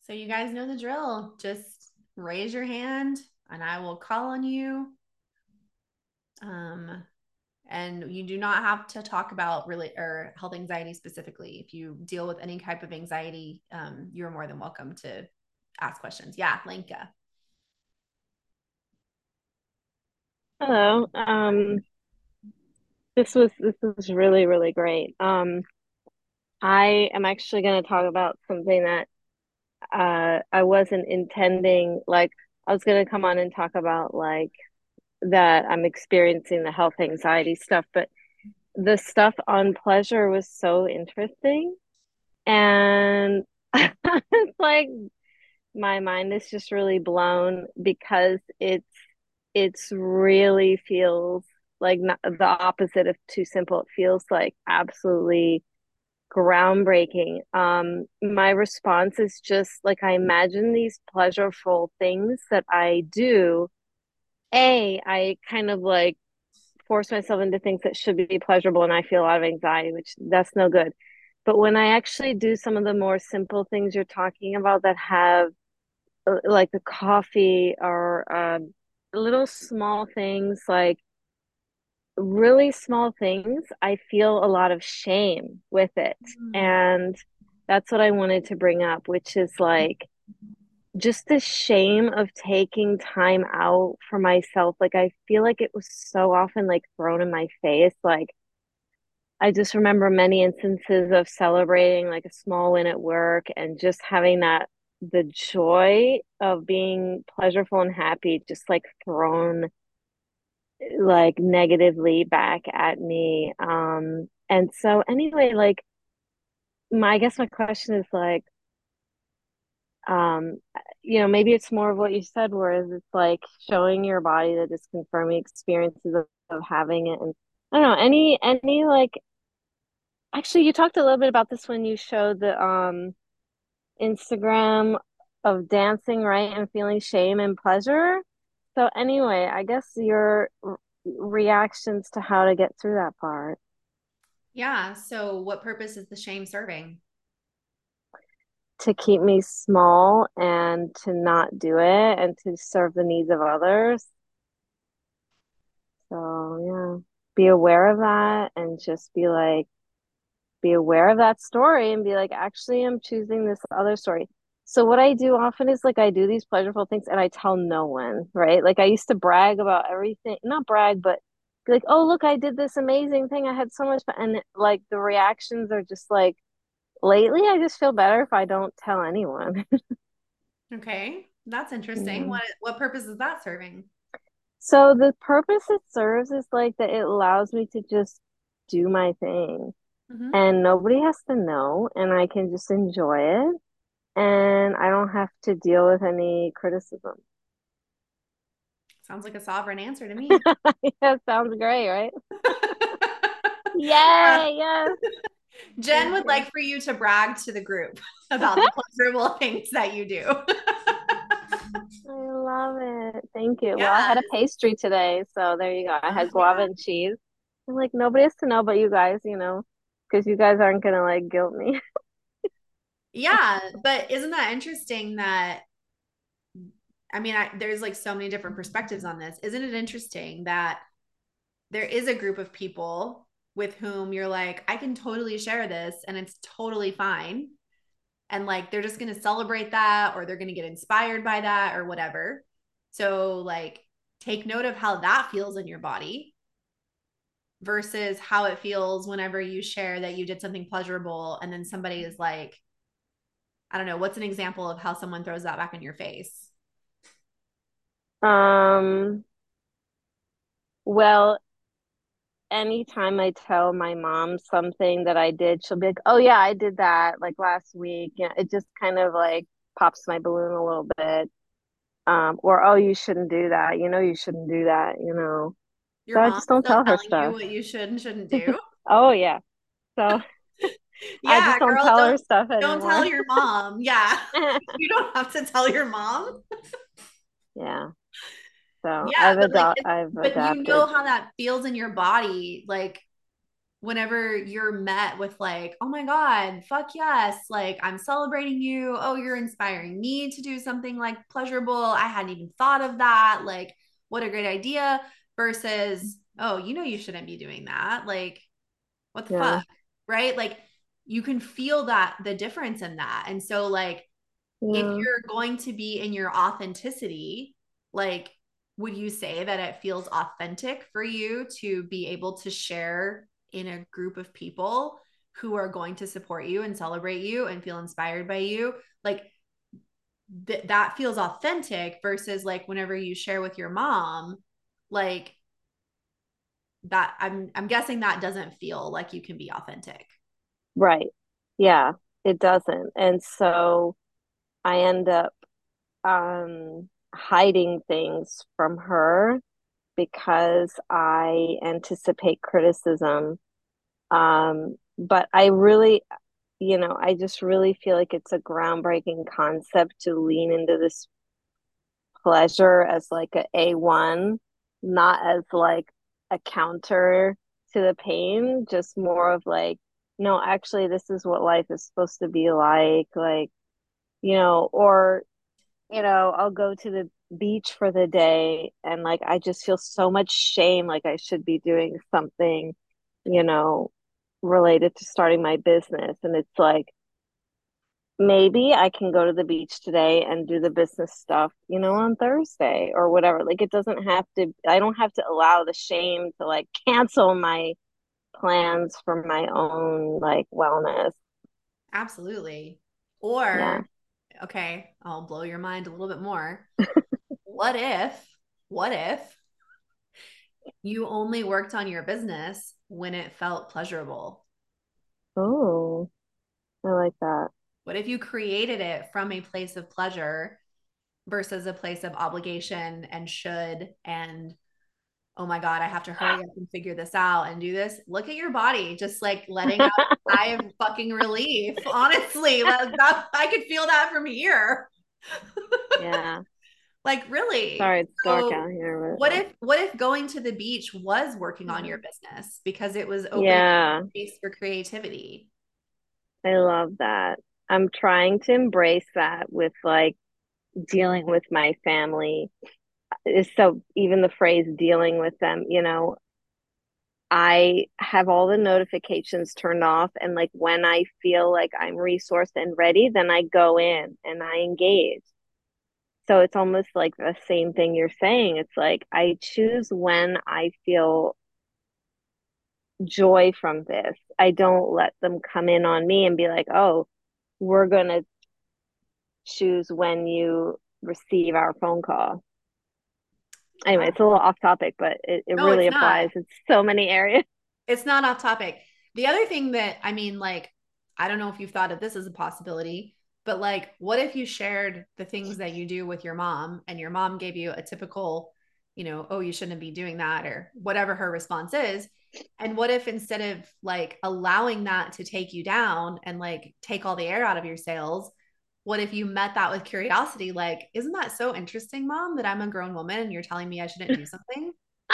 So you guys know the drill. Just raise your hand and I will call on you. Um, and you do not have to talk about really or health anxiety specifically. If you deal with any type of anxiety, you're more than welcome to ask questions. Yeah, Lenka. Hello. This was really, really great. I am actually going to talk about something that I wasn't intending. Like, I was going to come on and talk about like that I'm experiencing the health anxiety stuff, but the stuff on pleasure was so interesting, and it's like my mind is just really blown because it's really feels like not, the opposite of too simple. It feels like absolutely groundbreaking. My response is just like I imagine these pleasurable things that I do. I kind of like force myself into things that should be pleasurable, and I feel a lot of anxiety, which that's no good. But when I actually do some of the more simple things you're talking about that have like the coffee or little small things like really small things, I feel a lot of shame with it. Mm. And that's what I wanted to bring up, which is like just the shame of taking time out for myself. Like, I feel like it was so often like thrown in my face. Like, I just remember many instances of celebrating like a small win at work and just having that the joy of being pleasurable and happy just like thrown like negatively back at me. And so anyway, like my I guess my question is like, um, maybe it's more of what you said, whereas it's like showing your body the disconfirming experiences of having it. And I don't know, any like actually you talked a little bit about this when you showed the Instagram of dancing, right? And feeling shame and pleasure. So anyway, I guess your reactions to how to get through that part. Yeah. So what purpose is the shame serving? To keep me small and to not do it and to serve the needs of others. So, yeah, be aware of that and just be aware of that story and be like, actually, I'm choosing this other story. So, what I do often is like, I do these pleasurable things and I tell no one, right? Like, I used to brag about everything, not brag, but be like, oh, look, I did this amazing thing. I had so much fun. And like, the reactions are just like, lately, I just feel better if I don't tell anyone. Okay. That's interesting. Yeah. What purpose is that serving? So the purpose it serves is like that it allows me to just do my thing Hmm. and nobody has to know and I can just enjoy it and I don't have to deal with any criticism. Sounds like a sovereign answer to me. Yeah, sounds great, right? Uh, Yay, yes. Jen Thank would you. like for you to brag to the group about the pleasurable things that you do. I love it. Thank you. Well, I Yeah, had a pastry today, so there you go. I had guava yeah, and cheese. And like nobody has to know but you guys, because you guys aren't gonna like guilt me. yeah. But isn't that interesting that there's like so many different perspectives on this. Isn't it interesting that there is a group of people with whom you're like, I can totally share this and it's totally fine. And like they're just going to celebrate that or they're going to get inspired by that or whatever. So, like, take note of how that feels in your body versus how it feels whenever you share that you did something pleasurable and then somebody is like, I don't know, what's an example of how someone throws that back in your face? Um, well, anytime I tell my mom something that I did, she'll be like, "Oh yeah, I did that like last week." Yeah, it just kind of like pops my balloon a little bit. Or oh, you shouldn't do that. You shouldn't do that. Your So I mom's just don't still tell her telling you stuff. what you should and shouldn't do. Oh yeah. So I Yeah, just don't girl, tell her stuff don't tell anymore. your mom. Yeah. You don't have to tell your mom. Yeah. So Yeah, but like I've but you know adapted. how that feels in your body. Like whenever you're met with like, oh my God, fuck yes, like I'm celebrating you. Oh, you're inspiring me to do something like pleasurable. I hadn't even thought of that. Like, what a great idea. Versus, oh, you know, you shouldn't be doing that. Like, what the Yeah. fuck? Right? Like, you can feel that the difference in that. And so, like, if Yeah. you're going to be in your authenticity, like, would you say that it feels authentic for you to be able to share in a group of people who are going to support you and celebrate you and feel inspired by you? Like, that feels authentic versus like whenever you share with your mom, like that I'm guessing that doesn't feel like you can be authentic. Right. Yeah, it doesn't. And so I end up hiding things from her because I anticipate criticism. But I really, I just really feel like it's a groundbreaking concept to lean into this pleasure as like a A1, not as like a counter to the pain, just more of like, no, actually, this is what life is supposed to be like, or, I'll go to the beach for the day and like I just feel so much shame, like I should be doing something, you know, related to starting my business. And it's like, maybe I can go to the beach today and do the business stuff, on Thursday or whatever. Like it doesn't have to, I don't have to allow the shame to like cancel my plans for my own like wellness. Absolutely. Yeah. Or, okay, I'll blow your mind a little bit more. What if, what if you only worked on your business when it felt pleasurable? Oh, I like that. What if you created it from a place of pleasure versus a place of obligation and should and oh my God, I have to hurry up and figure this out and do this. Look at your body, just like letting out a sigh of fucking relief. Honestly, I could feel that from here. Yeah. Like really. Sorry, it's dark out So here, what if going to the beach was working on your but business because it was opening yeah, space for creativity? I love that. I'm trying to embrace that with like dealing with my family. So even the phrase dealing with them, I have all the notifications turned off. And like when I feel like I'm resourced and ready, then I go in and I engage. So it's almost like the same thing you're saying. It's like I choose when I feel joy from this. I don't let them come in on me and be like, oh, we're going to choose when you receive our phone call. Anyway, Yeah. it's a little off topic, but it No, really it's not. applies in so many areas. It's not off topic. The other thing that I mean, like, I don't know if you've thought of this as a possibility, but like, what if you shared the things that you do with your mom and your mom gave you a typical, oh, you shouldn't be doing that or whatever her response is. And what if instead of like allowing that to take you down and like take all the air out of your sails, what if you met that with curiosity? Like, isn't that so interesting, mom, that I'm a grown woman and you're telling me I shouldn't do something?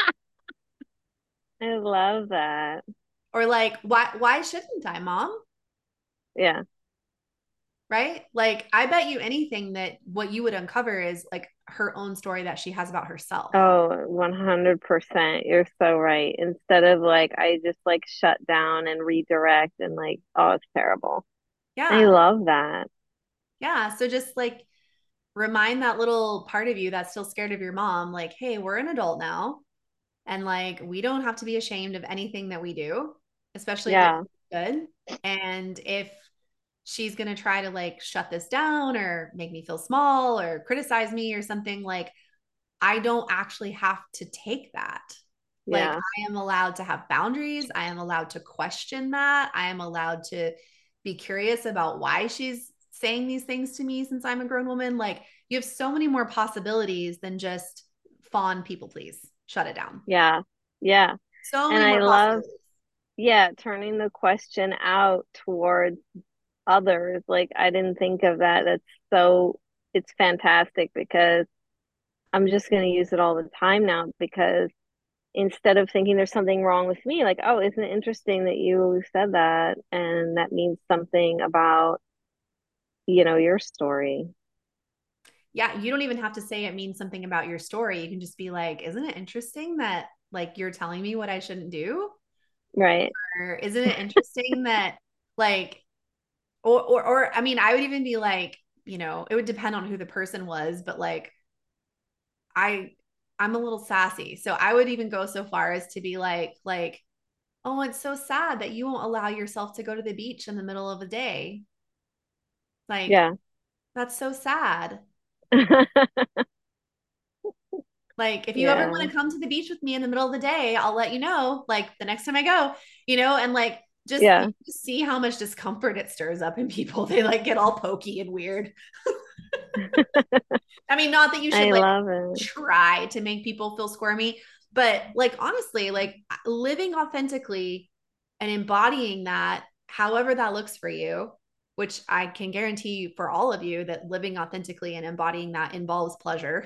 I love that. Or like, why shouldn't I, mom? Yeah. Right? Like, I bet you anything that what you would uncover is like her own story that she has about herself. Oh, 100%. You're so right. Instead of like, I just like shut down and redirect and like, oh, it's terrible. I Yeah. love that. Yeah. So just like remind that little part of you that's still scared of your mom, like, hey, we're an adult now. And like, we don't have to be ashamed of anything that we do, especially if it Yeah. feels good. And if she's going to try to like shut this down or make me feel small or criticize me or something, like, I don't actually have to take that. Like, Yeah. I am allowed to have boundaries. I am allowed to question that. I am allowed to be curious about why she's saying these things to me since I'm a grown woman. Like, you have so many more possibilities than just fawn people, please shut it down. Yeah. Yeah. So And many I more love, possibilities. yeah, turning the question out towards others. Like, I didn't think of that. It's fantastic because I'm just going to use it all the time now because instead of thinking there's something wrong with me, like, oh, isn't it interesting that you said that? And that means something about, your story. Yeah, you don't even have to say it means something about your story. You can just be like, isn't it interesting that like you're telling me what I shouldn't do? Right. Or isn't it interesting that like or I mean, I would even be like, it would depend on who the person was, but like I I'm a little sassy. So I would even go so far as to be like, oh, it's so sad that you won't allow yourself to go to the beach in the middle of the day. Like, Yeah. that's so sad. Like, if you ever want Yeah. to come to the beach with me in the middle of the day, I'll let you know, like the next time I go, and like just you Yeah. just see how much discomfort it stirs up in people. They like get all pokey and weird. I mean, not that you should I like love it. try to make people feel squirmy, but like honestly, like living authentically and embodying that, however that looks for you, which I can guarantee for all of you that living authentically and embodying that involves pleasure.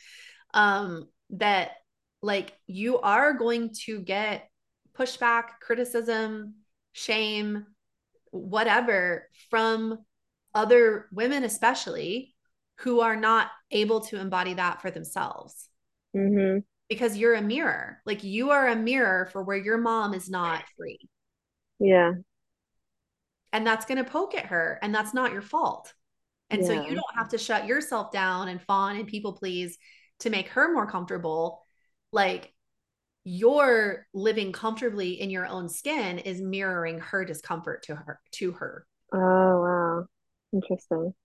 That like you are going to get pushback, criticism, shame, whatever from other women, especially who are not able to embody that for themselves Hmm. because you're a mirror. Like you are a mirror for where your mom is not free. Yeah. And that's going to poke at her, and that's not your fault. And so you Yeah. don't have to shut yourself down and fawn and people please to make her more comfortable. Like you're living comfortably in your own skin is mirroring her discomfort to her. Oh, wow. Interesting.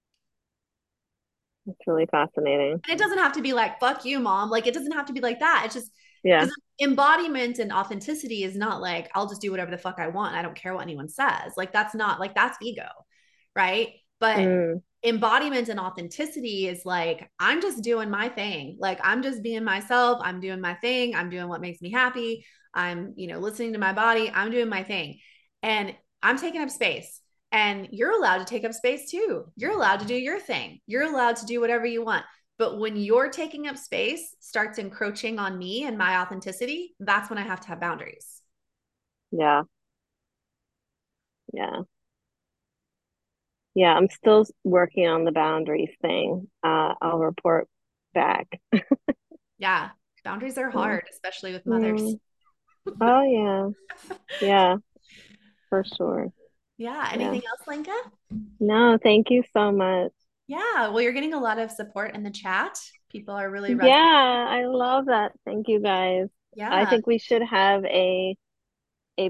It's really fascinating. And it doesn't have to be like, fuck you, mom. Like, it doesn't have to be like that. It's just Yeah. because embodiment and authenticity is not like, I'll just do whatever the fuck I want. I don't care what anyone says. Like, that's not like, that's ego. Right. But Mm. embodiment and authenticity is like, I'm just doing my thing. Like, I'm just being myself. I'm doing my thing. I'm doing what makes me happy. I'm, listening to my body. I'm doing my thing. And I'm taking up space. And you're allowed to take up space too. You're allowed to do your thing. You're allowed to do whatever you want. But when you're taking up space starts encroaching on me and my authenticity, that's when I have to have boundaries. Yeah. Yeah. Yeah. I'm still working on the boundaries thing. I'll report back. Yeah. Boundaries are Yeah. hard, especially with mothers. Mm. Oh, yeah. Yeah, for sure. Yeah. Yeah. Anything else, Lenka? No, thank you so much. Yeah. Well, you're getting a lot of support in the chat. People are really resonating. Yeah, I love that. Thank you guys. I Yeah. think we should have a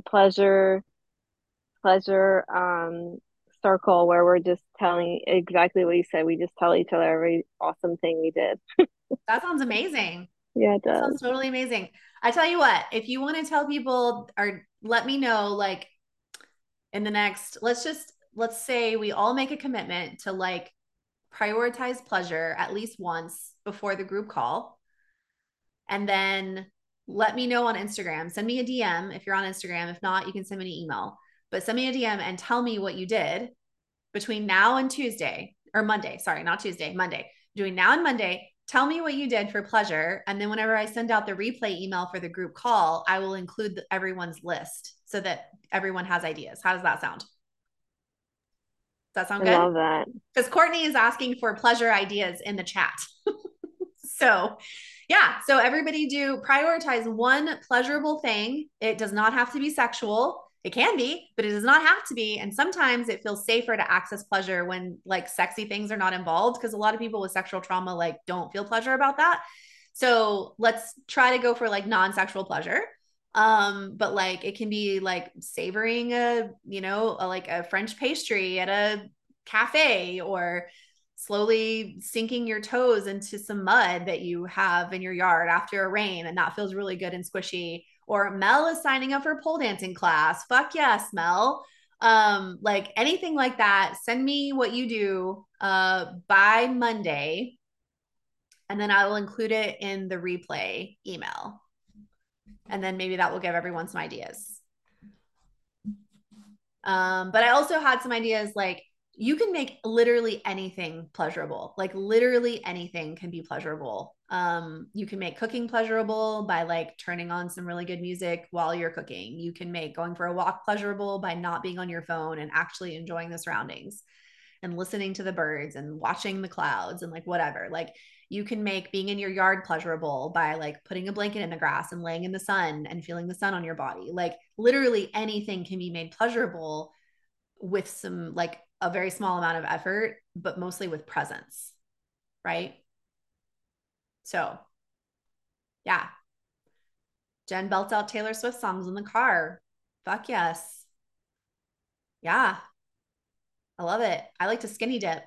pleasure circle where we're just telling exactly what you said. We just tell each other every awesome thing we did. That sounds amazing. Yeah, it That does. sounds totally amazing. I tell you what, if you want to tell people or let me know, like in the next, let's say we all make a commitment to like prioritize pleasure at least once before the group call. And then let me know on Instagram. Send me a DM if you're on Instagram. If not, you can send me an email. But send me a DM and tell me what you did between now and Tuesday or Monday. Sorry, not Tuesday, Monday. Between now and Monday, tell me what you did for pleasure. And then whenever I send out the replay email for the group call, I will include everyone's list so that everyone has ideas. How does that sound? Does that sound I good? love that. Because Courtney is asking for pleasure ideas in the chat. So, yeah. So, everybody do prioritize one pleasurable thing. It does not have to be sexual. It can be, but it does not have to be. And sometimes it feels safer to access pleasure when like sexy things are not involved because a lot of people with sexual trauma like don't feel pleasure about that. So, let's try to go for like non-sexual pleasure. But like it can be like savoring like a French pastry at a cafe or slowly sinking your toes into some mud that you have in your yard after a rain and that feels really good and squishy. Or Mel is signing up for pole dancing class. Fuck yes, Mel. Like anything like that, send me what you do by Monday, and then I will include it in the replay email. And then maybe that will give everyone some ideas. But I also had some ideas like you can make literally anything pleasurable. Like literally anything can be pleasurable. You can make cooking pleasurable by like turning on some really good music while you're cooking. You can make going for a walk pleasurable by not being on your phone and actually enjoying the surroundings and listening to the birds and watching the clouds and like whatever. Like you can make being in your yard pleasurable by like putting a blanket in the grass and laying in the sun and feeling the sun on your body. Like literally anything can be made pleasurable with some like a very small amount of effort, but mostly with presence, right? So, yeah. Jen belts out Taylor Swift songs in the car. Fuck yes. Yeah. I love it. I like to skinny dip.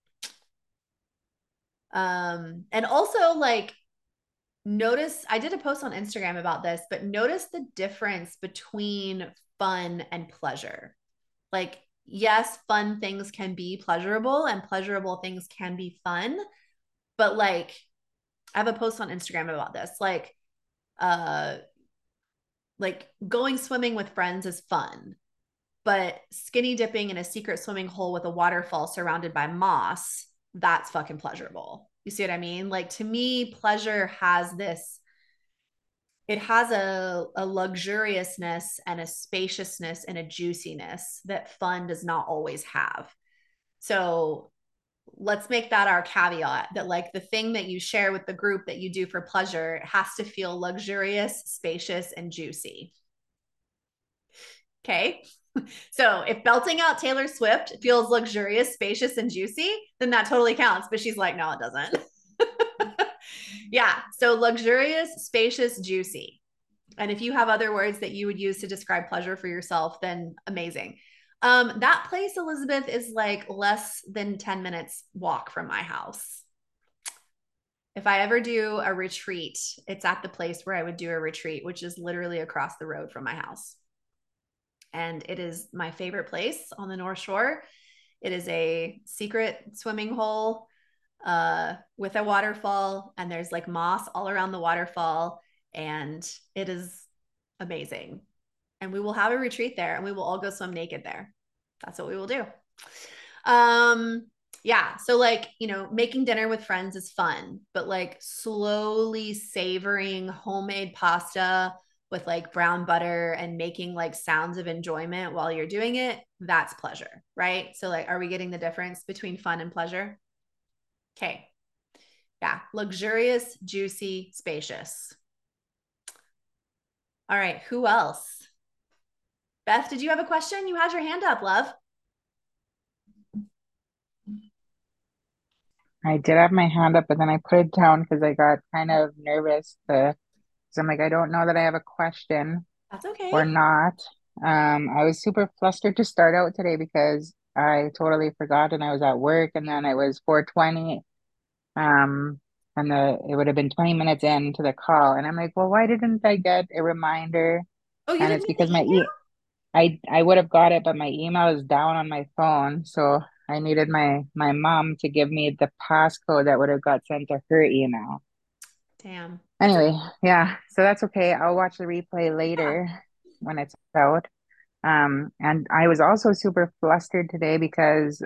And also like notice I did a post on Instagram about this, but notice the difference between fun and pleasure. Like, yes, fun things can be pleasurable and pleasurable things can be fun, but like I have a post on Instagram about this. Uh like going swimming with friends is fun, but skinny dipping in a secret swimming hole with a waterfall surrounded by moss, that's fucking pleasurable. You see what I mean? Like to me, pleasure has this, it has a luxuriousness and a spaciousness and a juiciness that fun does not always have. So let's make that our caveat that like the thing that you share with the group that you do for pleasure has to feel luxurious, spacious, and juicy. Okay. So if belting out Taylor Swift feels luxurious, spacious, and juicy, then that totally counts. But she's like, no, it doesn't. Yeah. So luxurious, spacious, juicy. And if you have other words that you would use to describe pleasure for yourself, then amazing. That place, Elizabeth, is like less than 10 minutes walk from my house. If I ever do a retreat, it's at the place where I would do a retreat, which is literally across the road from my house. And it is my favorite place on the North Shore. It is a secret swimming hole with a waterfall, and there's like moss all around the waterfall, and it is amazing. And we will have a retreat there, and we will all go swim naked there. That's what we will do. Um, yeah. So like, you know, making dinner with friends is fun, but like slowly savoring homemade pasta with like brown butter and making like sounds of enjoyment while you're doing it, that's pleasure, right? So like, are we getting the difference between fun and pleasure? Okay. Yeah. Luxurious, juicy, spacious. All right. Who else? Beth, did you have a question? You had your hand up, love. I did have my hand up, but then I put it down because I got kind of nervous so I'm like, I don't know that I have a question That's or okay. not. I was super flustered to start out today because I totally forgot and I was at work and then it was 4:20. Um, and it would have been 20 minutes into the call. And I'm like, well, why didn't I get a reminder? Oh, you And didn't it's get the because email? I would have got it, but my email is down on my phone. So I needed my mom to give me the passcode that would have got sent to her email. Damn. That's okay. Anyway, yeah, so that's okay. I'll watch the replay Yeah. later when it's out. And I was also super flustered today because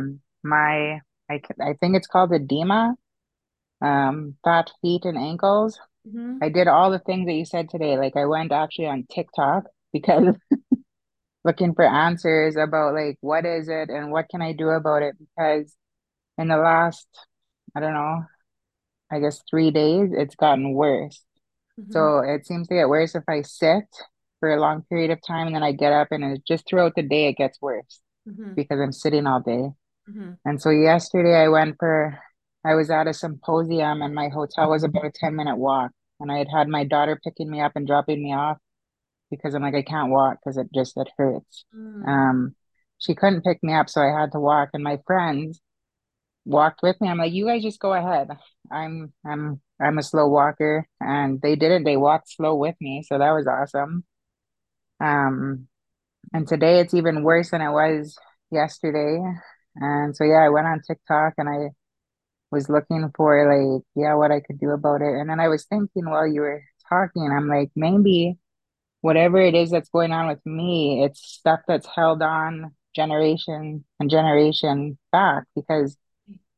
I think it's called edema, fat feet and ankles. Mm-hmm. I did all the things that you said today. Like I went actually on TikTok because looking for answers about like what is it and what can I do about it because in the last, I don't know, I guess 3 days it's gotten worse. Mm-hmm. So it seems to get worse if I sit for a long period of time and then I get up and it just throughout the day it gets worse Mm-hmm. because I'm sitting all day. Mm-hmm. And so yesterday I was at a symposium and my hotel was about a 10-minute walk. And I had had my daughter picking me up and dropping me off because I'm like, I can't walk because it hurts. Mm-hmm. Um, she couldn't pick me up, so I had to walk. And my friends walked with me. I'm like, you guys just go ahead. I'm a slow walker, and they didn't. They walked slow with me, so that was awesome. Um, and today it's even worse than it was yesterday. And so yeah, I went on TikTok and I was looking for like, yeah, what I could do about it. And then I was thinking while you were talking, I'm like, maybe whatever it is that's going on with me, it's stuff that's held on generation and generation back because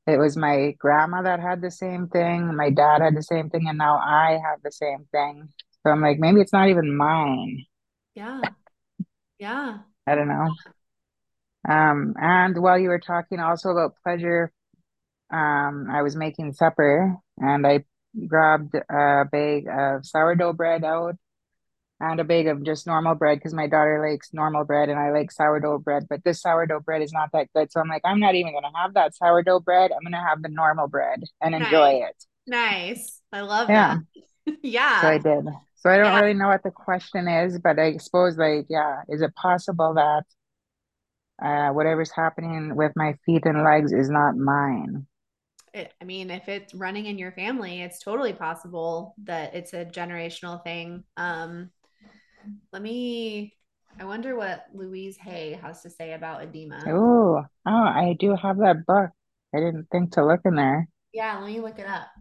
it was my grandma that had the same thing, my dad had the same thing, and now I have the same thing. So I'm like, maybe it's not even mine. Yeah. Yeah. I don't know. And while you were talking also about pleasure, I was making supper and I grabbed a bag of sourdough bread out and a bag of just normal bread because my daughter likes normal bread and I like sourdough bread, but this sourdough bread is not that good. So I'm like, I'm not even gonna have that sourdough bread. I'm gonna have the normal bread and Nice. enjoy it. Nice. I love that. Yeah, so I Yeah. did. So I don't Yeah. really know what the question is, but I suppose like, yeah, is it possible that whatever's happening with my feet and legs is not mine? I mean, if it's running in your family, it's totally possible that it's a generational thing. Let me, I wonder what Louise Hay has to say about edema. I do have that book. I didn't think to look in there. Yeah, let me look it up.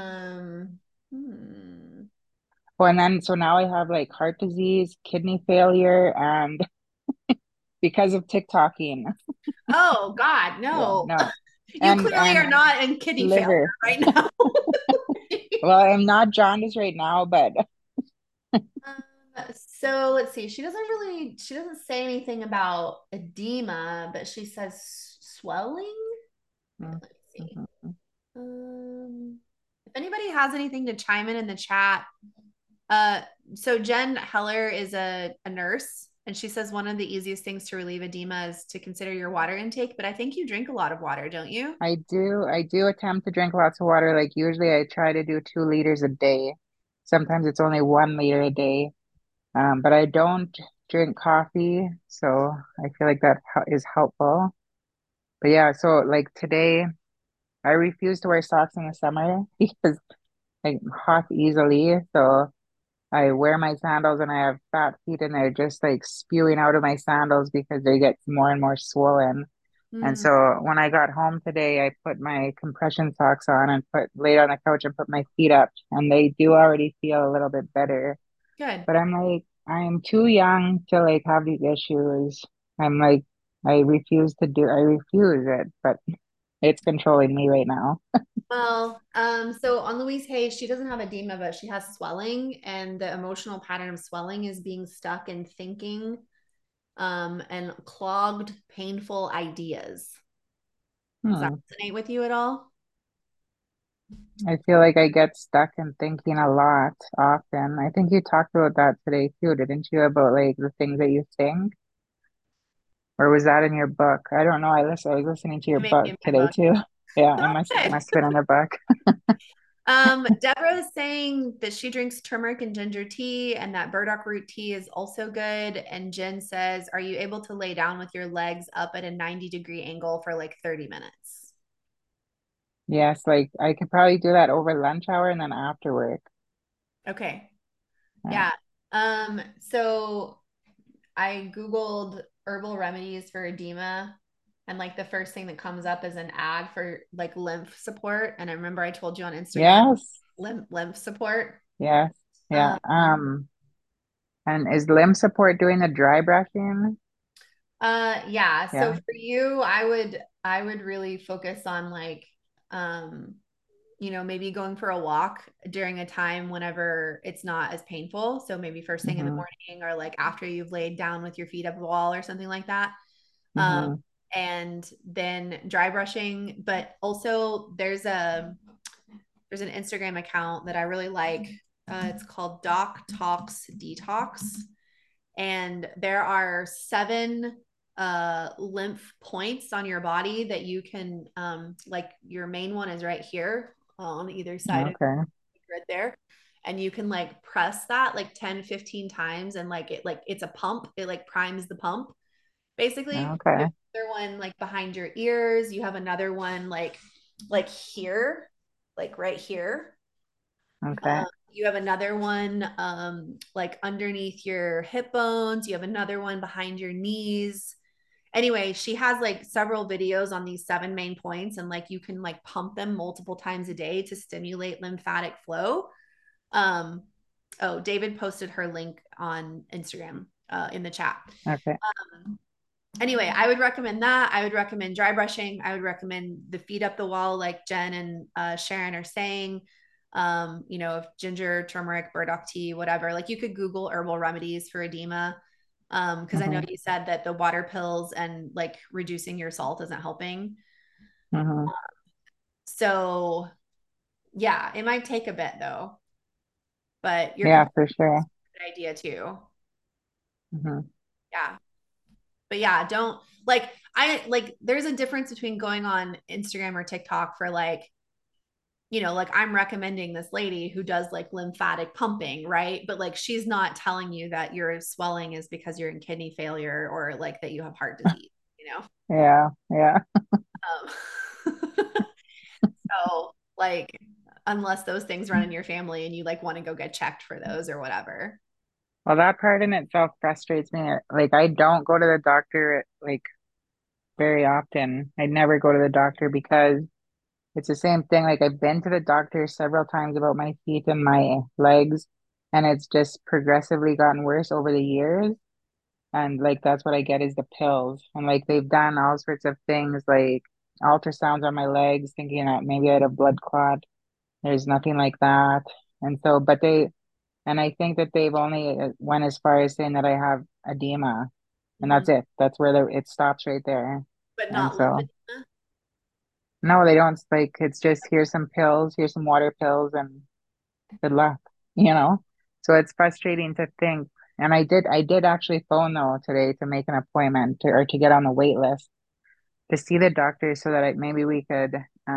Hmm. Well, and then so now I have like heart disease, kidney failure, and because of TikToking. Oh God, Yeah, no. no. You And clearly are and not in kidney failure liver. right now. Well, I'm not jaundice right now, but So let's see. She doesn't say anything about edema, but she says swelling. Let me see. If anybody has anything to chime in the chat, uh, so Jen Heller is a nurse, and she says one of the easiest things to relieve edema is to consider your water intake. But I think you drink a lot of water, don't you? I do attempt to drink lots of water. Like usually I try to do 2 liters a day. Sometimes it's only 1 liter a day. But I don't drink coffee, so I feel like that is helpful. But yeah, so like today, I refuse to wear socks in the summer because I hot easily. So I wear my sandals and I have fat feet and they're just like spewing out of my sandals because they get more and more swollen. And Mm, so when I got home today, I put my compression socks on and put laid on the couch and put my feet up, and they do already feel a little bit better. good. But I'm like, I'm too young to like have these issues. I'm like, I refuse it, but it's controlling me right now. Well, so on Louise Hay, she doesn't have edema, but she has swelling, and the emotional pattern of swelling is being stuck in thinking, and clogged, painful ideas. Does that Hmm. resonate with you at all? I feel like I get stuck in thinking a lot often. I think you talked about that today too, didn't you? About like the things that you think, or was that in your book? I don't know. I was listening to your It may be book in my today book. too. Yeah, it Oh, good. must have been in the book. Deborah is saying that she drinks turmeric and ginger tea and that burdock root tea is also good. And Jen says, are you able to lay down with your legs up at a 90-degree angle for like 30 minutes? Yes, like I could probably do that over lunch hour and then after work. Okay. Yeah. Yeah. So I Googled herbal remedies for edema, and like the first thing that comes up is an ad for like lymph support. And I remember I told you on Instagram, Yes. lymph support. Yes. Yeah. Um, And is limb support doing the dry brushing? yeah. So Yeah. for you, I would really focus on like, um, maybe going for a walk during a time whenever it's not as painful. So maybe first thing in the Mm-hmm. morning or like after you've laid down with your feet up the wall or something like that. Um, Mm-hmm. and then dry brushing, but also there's an Instagram account that I really like. It's called Doc Talks Detox, and there are 7 lymph points on your body that you can like your main one is right here on either side of Okay. right there, and you can like press that like 10-15 times, and like it's a pump, it like primes the pump basically. You Okay. have another one like behind your ears, you have another one like here, like right here. Okay. You have another one like underneath your hip bones. You have another one behind your knees. Anyway, she has like several videos on these 7 main points, and like you can like pump them multiple times a day to stimulate lymphatic flow. Um, oh, David posted her link on Instagram in the chat. Okay. Um, anyway, I would recommend that. I would recommend dry brushing. I would recommend the feet up the wall, like Jen and Sharon are saying. If ginger, turmeric, burdock tea, whatever. Like you could Google herbal remedies for edema. Because I know Mm-hmm. you said that the water pills and like reducing your salt isn't helping. Mm-hmm. So yeah, it might take a bit though, but you're Yeah, completely for sure. a good idea too. Mm-hmm. Yeah. But yeah, don't like I like there's a difference between going on Instagram or TikTok for like, like I'm recommending this lady who does like lymphatic pumping, right? But like she's not telling you that your swelling is because you're in kidney failure or like that you have heart disease, you know? Yeah, yeah. So like unless those things run in your family and you like want to go get checked for those or whatever. Well, that part in itself frustrates me. Like, I don't go to the doctor like very often. I never go to the doctor because it's the same thing. Like, I've been to the doctor several times about my feet and my legs, and it's just progressively gotten worse over the years. And like, that's what I get is the pills. And like, they've done all sorts of things like ultrasounds on my legs, thinking that maybe I had a blood clot. There's nothing like that. And so, and I think that they've only went as far as saying that I have edema, and Mhm. that's it. That's where it stops right there. But And not so, lymphedema. no, they don't like it's just here's some pills, here's some water pills, and good luck, you know? So it's frustrating to think. And I did actually phone though today to make an appointment or to get on the wait list to see the doctor so that maybe we could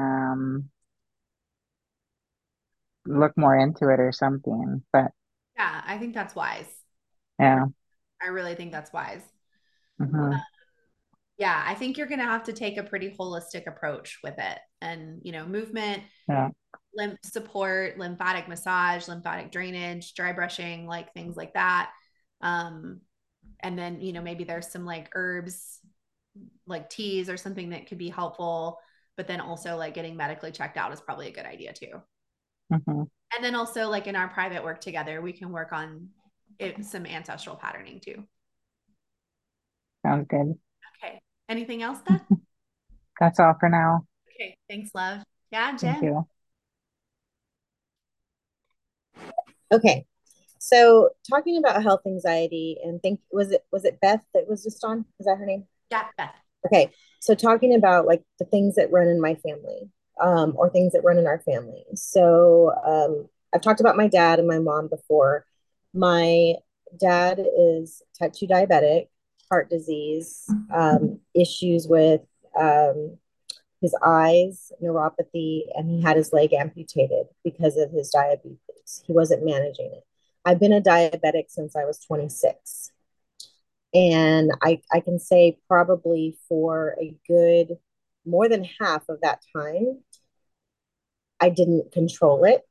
look more into it or something. But Yeah, I think that's wise. yeah. I really think that's wise. Hmm. Yeah, I think you're going to have to take a pretty holistic approach with it. And, movement, Yeah. lymph support, lymphatic massage, lymphatic drainage, dry brushing, like things like that. Um, and then, maybe there's some like herbs, like teas or something that could be helpful. But then also like getting medically checked out is probably a good idea too. Hmm. And then also like in our private work together, we can work on some ancestral patterning too. Sounds good. Okay. Anything else then? That's all for now. Okay. Thanks, love. Yeah, Thank Jen. you. Okay. So talking about health anxiety and think was it Beth that was just on? Is that her name? Yeah, Beth. Okay. So talking about like the things that run in my family, or things that run in our family. So I've talked about my dad and my mom before. My dad is type 2 diabetic, heart disease, issues with his eyes, neuropathy, and he had his leg amputated because of his diabetes. He wasn't managing it. I've been a diabetic since I was 26. And I can say probably for a good more than half of that time, I didn't control it.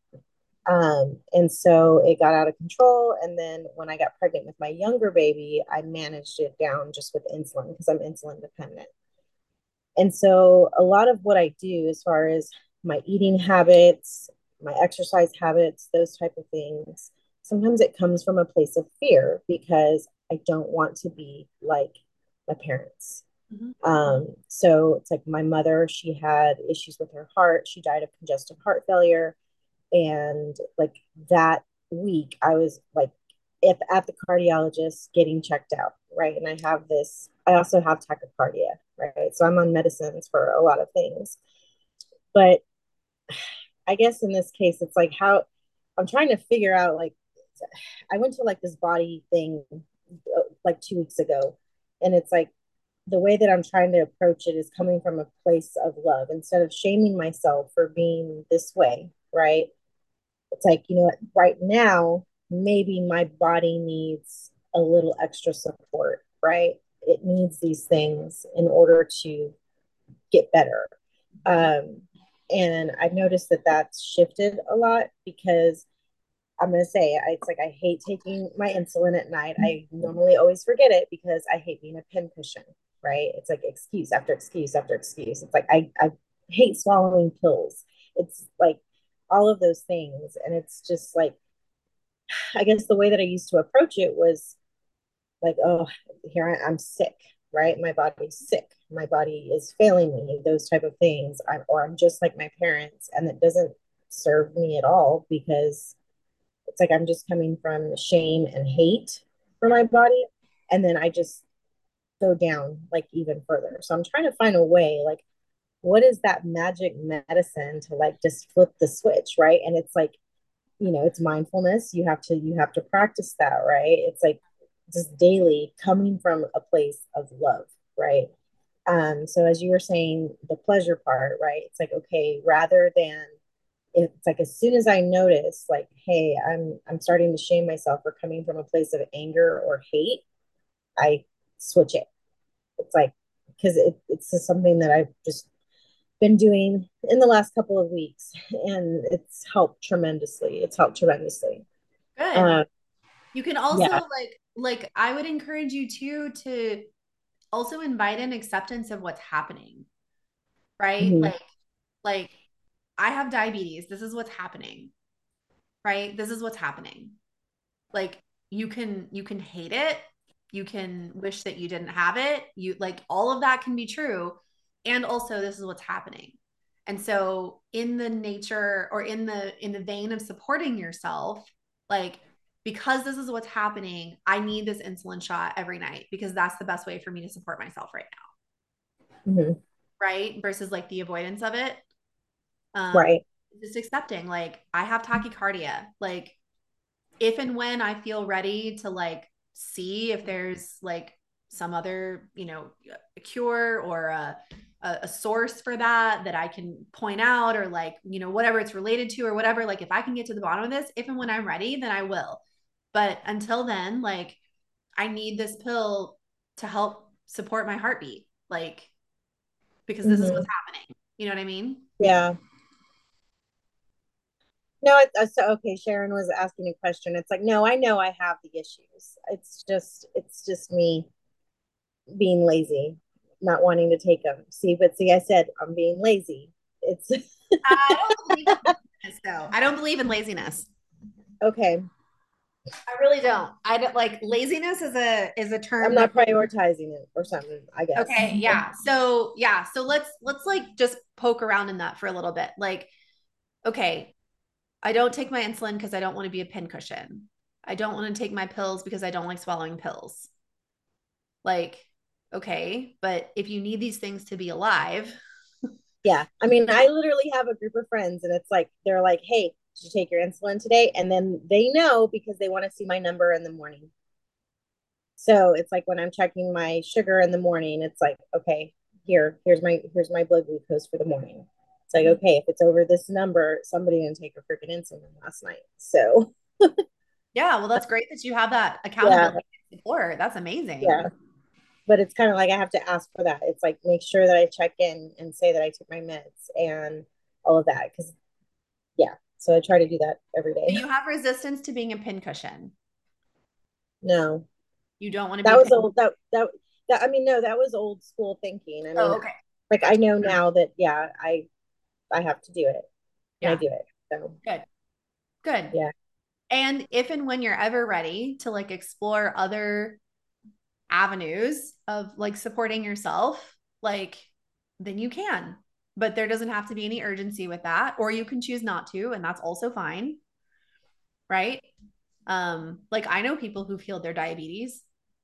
And so it got out of control. And then when I got pregnant with my younger baby, I managed it down just with insulin because I'm insulin dependent. And so a lot of what I do as far as my eating habits, my exercise habits, those type of things, sometimes it comes from a place of fear because I don't want to be like my parents. Mhm. So it's like my mother, she had issues with her heart. She died of congestive heart failure. And like that week, I was like at the cardiologist getting checked out, right? And I also have tachycardia, right? So I'm on medicines for a lot of things. But I guess in this case, it's like how I'm trying to figure out, like, I went to like this body thing like 2 weeks ago. And it's like the way that I'm trying to approach it is coming from a place of love instead of shaming myself for being this way, right? It's like, right now, maybe my body needs a little extra support, right? It needs these things in order to get better. Um, and I've noticed that that's shifted a lot because I'm going to say it's like I hate taking my insulin at night. I normally always forget it because I hate being a pincushion, right? It's like excuse after excuse after excuse. It's like I hate swallowing pills. It's like all of those things. And it's just like, I guess the way that I used to approach it was like, oh, I'm sick. right? My body's sick. My body is failing me, those type of things. Or I'm just like my parents, and it doesn't serve me at all because it's like I'm just coming from shame and hate for my body. And then I just go down like even further. So I'm trying to find a way, like, what is that magic medicine to like just flip the switch, right? And it's like, it's mindfulness. You have to practice that, right? It's like just daily coming from a place of love, right? So as you were saying, the pleasure part, right? It's like, okay, rather than, it's like as soon as I notice like, hey, I'm starting to shame myself for coming from a place of anger or hate, I switch it. It's like, because it's just something that I've just been doing in the last couple of weeks, and it's helped tremendously. Good. uh, You can also yeah. like I would encourage you too to also invite an acceptance of what's happening, right? Mhm. Like I have diabetes. This is what's happening, right? This is what's happening. Like you can hate it. You can wish that you didn't have it. You like all of that can be true. And also this is what's happening. And so in the nature or in the vein of supporting yourself, like because this is what's happening, I need this insulin shot every night because that's the best way for me to support myself right now, Mhm. right? Versus like the avoidance of it. Um, Right. just accepting like I have tachycardia. Like if and when I feel ready to like see if there's like some other, a cure or a source for that I can point out or like, whatever it's related to or whatever, like if I can get to the bottom of this, if and when I'm ready, then I will. But until then, like I need this pill to help support my heartbeat, like because this is what's Mhm. happening. You know what I mean? Yeah. No, so okay. Sharon was asking a question. It's like, no, I know I have the issues. It's just me being lazy, not wanting to take them. But I said I'm being lazy. It's I don't believe in laziness, though. I don't believe in laziness. okay. I really don't. I don't like laziness is a I'm term that not prioritizing it or something, I guess. okay, yeah. So yeah, so let's like just poke around in that for a little bit. Like, okay, I don't take my insulin because I don't want to be a pincushion. I don't want to take my pills because I don't like swallowing pills. Like, okay, but if you need these things to be alive, Yeah. I mean, I literally have a group of friends, and it's like, they're like, hey, did you take your insulin today? And then they know because they want to see my number in the morning. So it's like when I'm checking my sugar in the morning, it's like, okay, here's my blood glucose for the morning. It's like, okay, if it's over this number, somebody didn't take a freaking insulin last night. So yeah, well, that's great that you have that yeah, accountability support. That's amazing. yeah. But it's kind of like I have to ask for that. It's like make sure that I check in and say that I took my meds and all of that. Cause yeah. So I try to do that every Do day. you have resistance to being a pincushion? No. You don't want to be That a was pin. old that I mean, no, that was old school thinking. I Oh, mean, okay. like I Gotcha. know now that yeah, I have to do it. And I Yeah. do it. So Good. Good. yeah. And if and when you're ever ready to like explore other avenues of like supporting yourself, like then you can. But there doesn't have to be any urgency with that, or you can choose not to, and that's also fine, right? Like I know people who've healed their diabetes.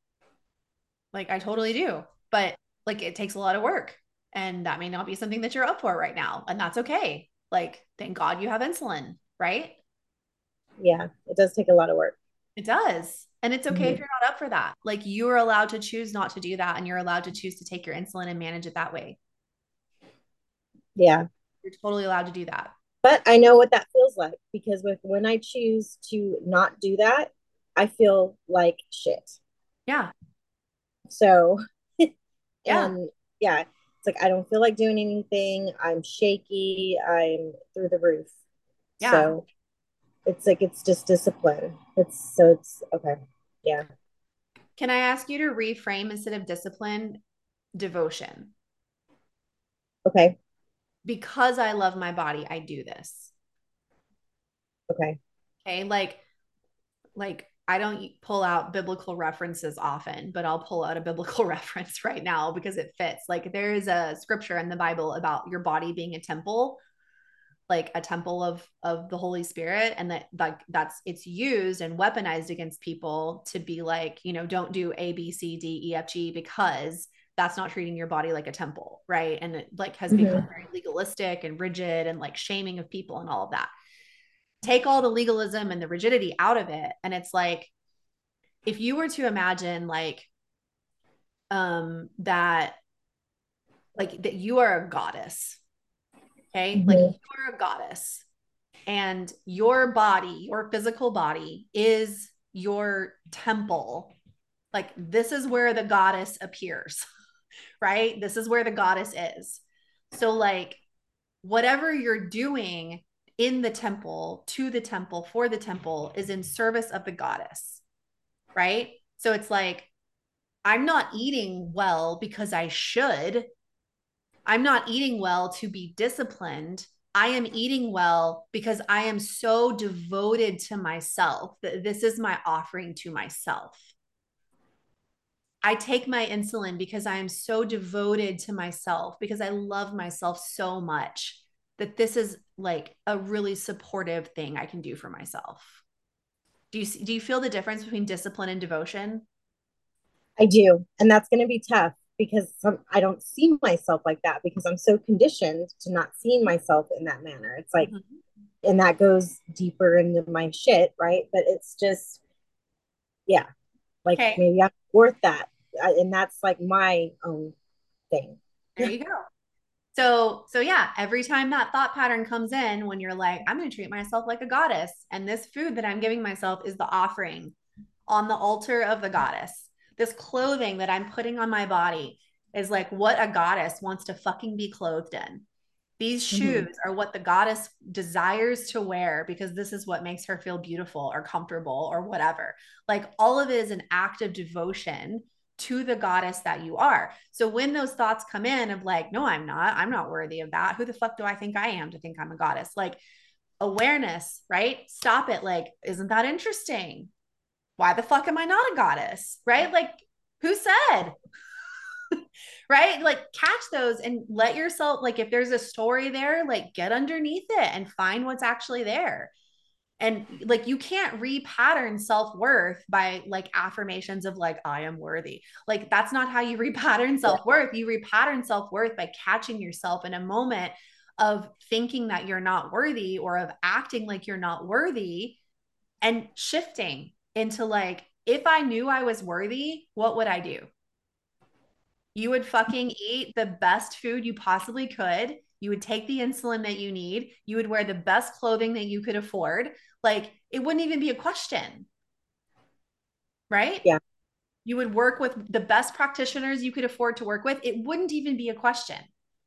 Like I totally do. But like it takes a lot of work. And that may not be something that you're up for right now. And that's okay. Like, thank God you have insulin, right? Yeah. It does take a lot of work. It does. And it's okay if Mhm. you're not up for that. Like you're allowed to choose not to do that and you're allowed to choose to take your insulin and manage it that way. Yeah. You're totally allowed to do that. But I know what that feels like because when I choose to not do that, I feel like shit. Yeah. So, Yeah. and yeah, it's like I don't feel like doing anything. I'm shaky. I'm through the roof. Yeah. So it's like it's just discipline. It's okay. Yeah. Can I ask you to reframe instead of discipline, devotion? Okay. Because I love my body, I do this. Okay. Okay. Like I don't pull out biblical references often, but I'll pull out a biblical reference right now because it fits. Like there is a scripture in the Bible about your body being a temple, like a temple of the Holy Spirit, and that like that's it's used and weaponized against people to be like, you know, don't do A, B, C, D, E, F, G because that's not treating your body like a temple, right? And it like has become very legalistic and rigid and like shaming of people and all of that. Take all the legalism and the rigidity out of it, and it's like if you were to imagine that you are a goddess, okay? Like you are a goddess and your body, your physical body is your temple. Like this is where the goddess appears, right? This is where the goddess is. So like whatever you're doing in the temple, to the temple, for the temple is in service of the goddess, right? So it's like, I'm not eating well because I should. I'm not eating well to be disciplined. I am eating well because I am so devoted to myself that this is my offering to myself. I take my insulin because I am so devoted to myself, because I love myself so much that this is like a really supportive thing I can do for myself. Do you feel the difference between discipline and devotion? I do. And that's going to be tough because I don't see myself like that because I'm so conditioned to not seeing myself in that manner. It's like, and that goes deeper into my shit, right? But it's just, yeah, like maybe I'm worth that. And that's like my own thing. There you go. So yeah, every time that thought pattern comes in, when you're like, I'm going to treat myself like a goddess, and this food that I'm giving myself is the offering on the altar of the goddess. This clothing that I'm putting on my body is like what a goddess wants to fucking be clothed in. These shoes are what the goddess desires to wear because this is what makes her feel beautiful or comfortable or whatever. Like all of it is an act of devotion to the goddess that you are. So when those thoughts come in of like, no, I'm not worthy of that. Who the fuck do I think I am to think I'm a goddess? Like awareness, right? Stop it. Like, isn't that interesting? Why the fuck am I not a goddess? Right? Like, who said? Right? Like, catch those and let yourself, like, if there's a story there, like, get underneath it and find what's actually there. And like, you can't repattern self worth by like affirmations of like, I am worthy. Like, that's not how you repattern self worth. You repattern self worth by catching yourself in a moment of thinking that you're not worthy or of acting like you're not worthy and shifting into like, if I knew I was worthy, what would I do? You would fucking eat the best food you possibly could. You would take the insulin that you need. You would wear the best clothing that you could afford. Like it wouldn't even be a question, right? Yeah. You would work with the best practitioners you could afford to work with. It wouldn't even be a question.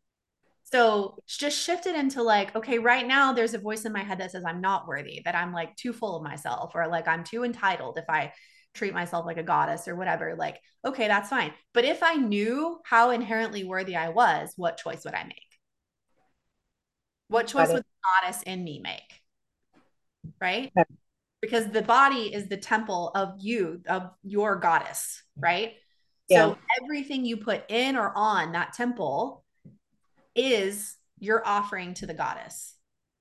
So just shift it into like, okay, right now there's a voice in my head that says I'm not worthy, that I'm like too full of myself, or like I'm too entitled if I treat myself like a goddess or whatever. Like, okay, that's fine. But if I knew how inherently worthy I was, what choice would I make? What choice would the goddess in me make? Right? Because the body is the temple of you, of your goddess, right? Yeah. So everything you put in or on that temple is your offering to the goddess.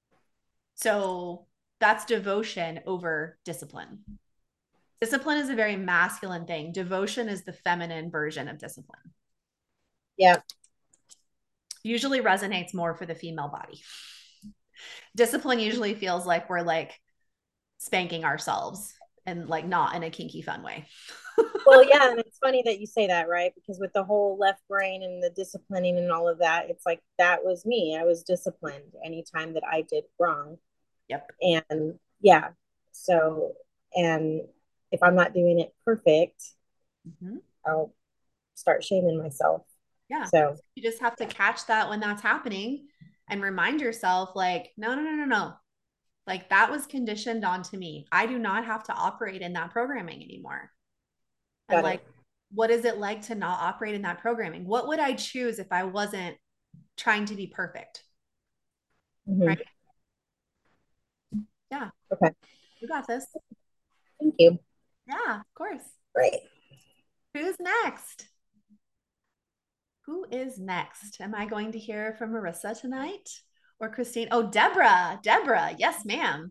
So that's devotion over discipline. Discipline is a very masculine thing. Devotion is the feminine version of discipline. Yeah. Usually resonates more for the female body. Discipline usually feels like we're like spanking ourselves and like not in a kinky fun way. Well, yeah, and it's funny that you say that, right? Because with the whole left brain and the disciplining and all of that, it's like that was me. I was disciplined anytime that I did wrong. Yep. And yeah, so, and if I'm not doing it perfect, I'll start shaming myself. Yeah. So you just have to catch that when that's happening and remind yourself, like, no. Like that was conditioned onto me. I do not have to operate in that programming anymore. And like, what is it like to not operate in that programming? What would I choose if I wasn't trying to be perfect? Right? Yeah. Okay. You got this. Thank you. Yeah, of course. Great. Who's next? Who is next? Am I going to hear from Marissa tonight or Christine? Oh, Deborah. Deborah. Yes, ma'am.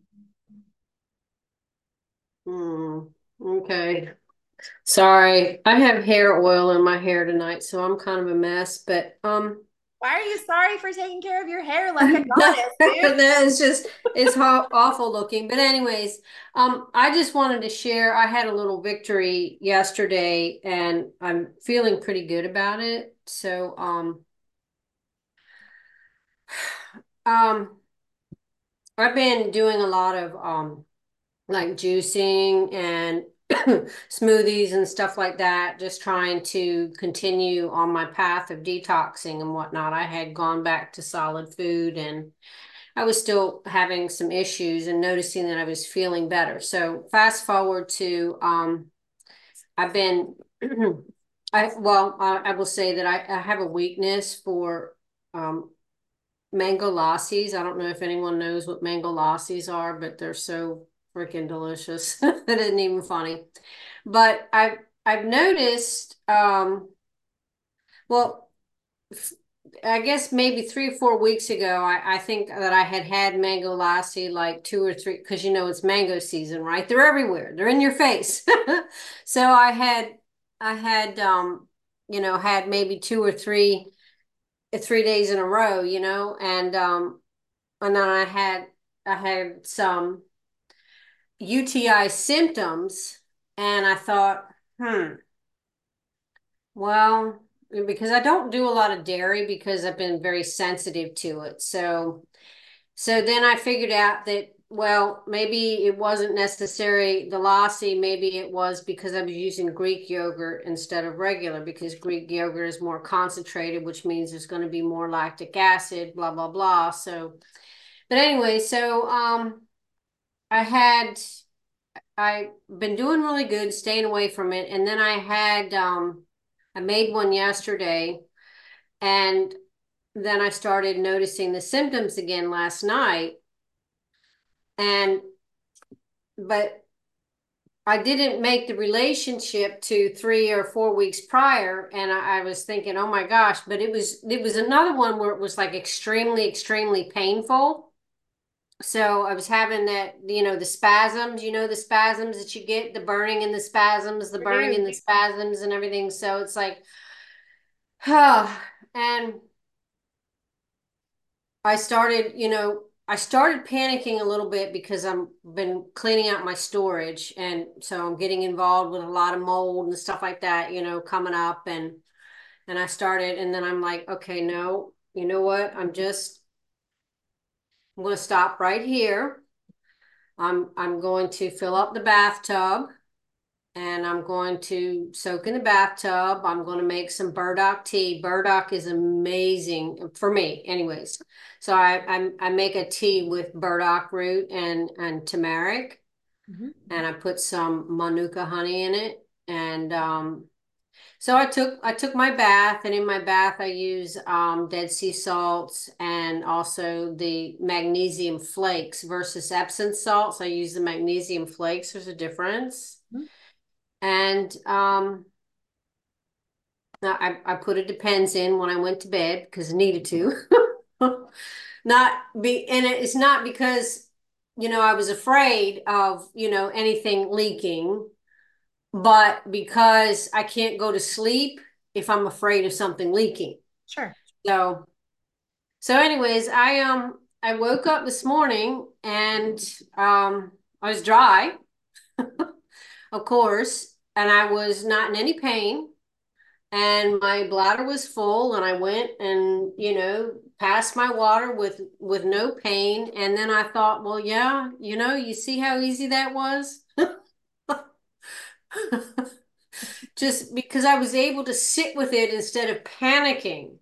Okay. Sorry. I have hair oil in my hair tonight, so I'm kind of a mess, but why are you sorry for taking care of your hair like a goddess, dude? that is just it's awful looking. But anyways, I just wanted to share I had a little victory yesterday and I'm feeling pretty good about it. So um I've been doing a lot of like juicing and smoothies and stuff like that, just trying to continue on my path of detoxing and whatnot. I had gone back to solid food and I was still having some issues and noticing that I was feeling better. So fast forward to I've been I will say that I have a weakness for mango lassis. I don't know if anyone knows what mango lassis are, but they're so freaking delicious. That isn't even funny. But I've noticed well I guess maybe 3 or 4 weeks ago, I think that I had mango lassi like 2 or 3, because you know it's mango season, right? They're everywhere. They're in your face. So I had had maybe 2 or 3 days in a row, and then I had some UTI symptoms, and I thought, well, because I don't do a lot of dairy because I've been very sensitive to it. So then I figured out that, well, maybe it wasn't necessary the lassi, maybe it was because I was using Greek yogurt instead of regular, because Greek yogurt is more concentrated, which means there's going to be more lactic acid, blah, blah, blah. So, but anyway, so I've been doing really good, staying away from it. And then I made one yesterday, and then I started noticing the symptoms again last night. But I didn't make the relationship to 3 or 4 weeks prior. And I was thinking, oh my gosh, but it was another one where it was like extremely, extremely painful. So I was having that, the spasms, the spasms that you get, the burning and the spasms, the burning and the spasms and everything. So it's like, and I started panicking a little bit because I've been cleaning out my storage. And so I'm getting involved with a lot of mold and stuff like that, coming up. And and then I'm like, okay, no, you know what? I'm going to stop right here. I'm going to fill up the bathtub, and I'm going to soak in the bathtub. I'm going to make some burdock tea. Burdock is amazing for me anyways. So I make a tea with burdock root and turmeric, and I put some manuka honey in it. And so I took my bath, and in my bath I use Dead Sea salts and also the magnesium flakes versus Epsom salts. I use the magnesium flakes. There's a difference. And I put a Depends in when I went to bed because I needed to. And it's not because, I was afraid of, anything leaking, but because I can't go to sleep if I'm afraid of something leaking. Sure. So anyways, I woke up this morning and I was dry, of course, and I was not in any pain. And my bladder was full, and I went and, passed my water with no pain. And then I thought, well, yeah, you see how easy that was? Just because I was able to sit with it instead of panicking,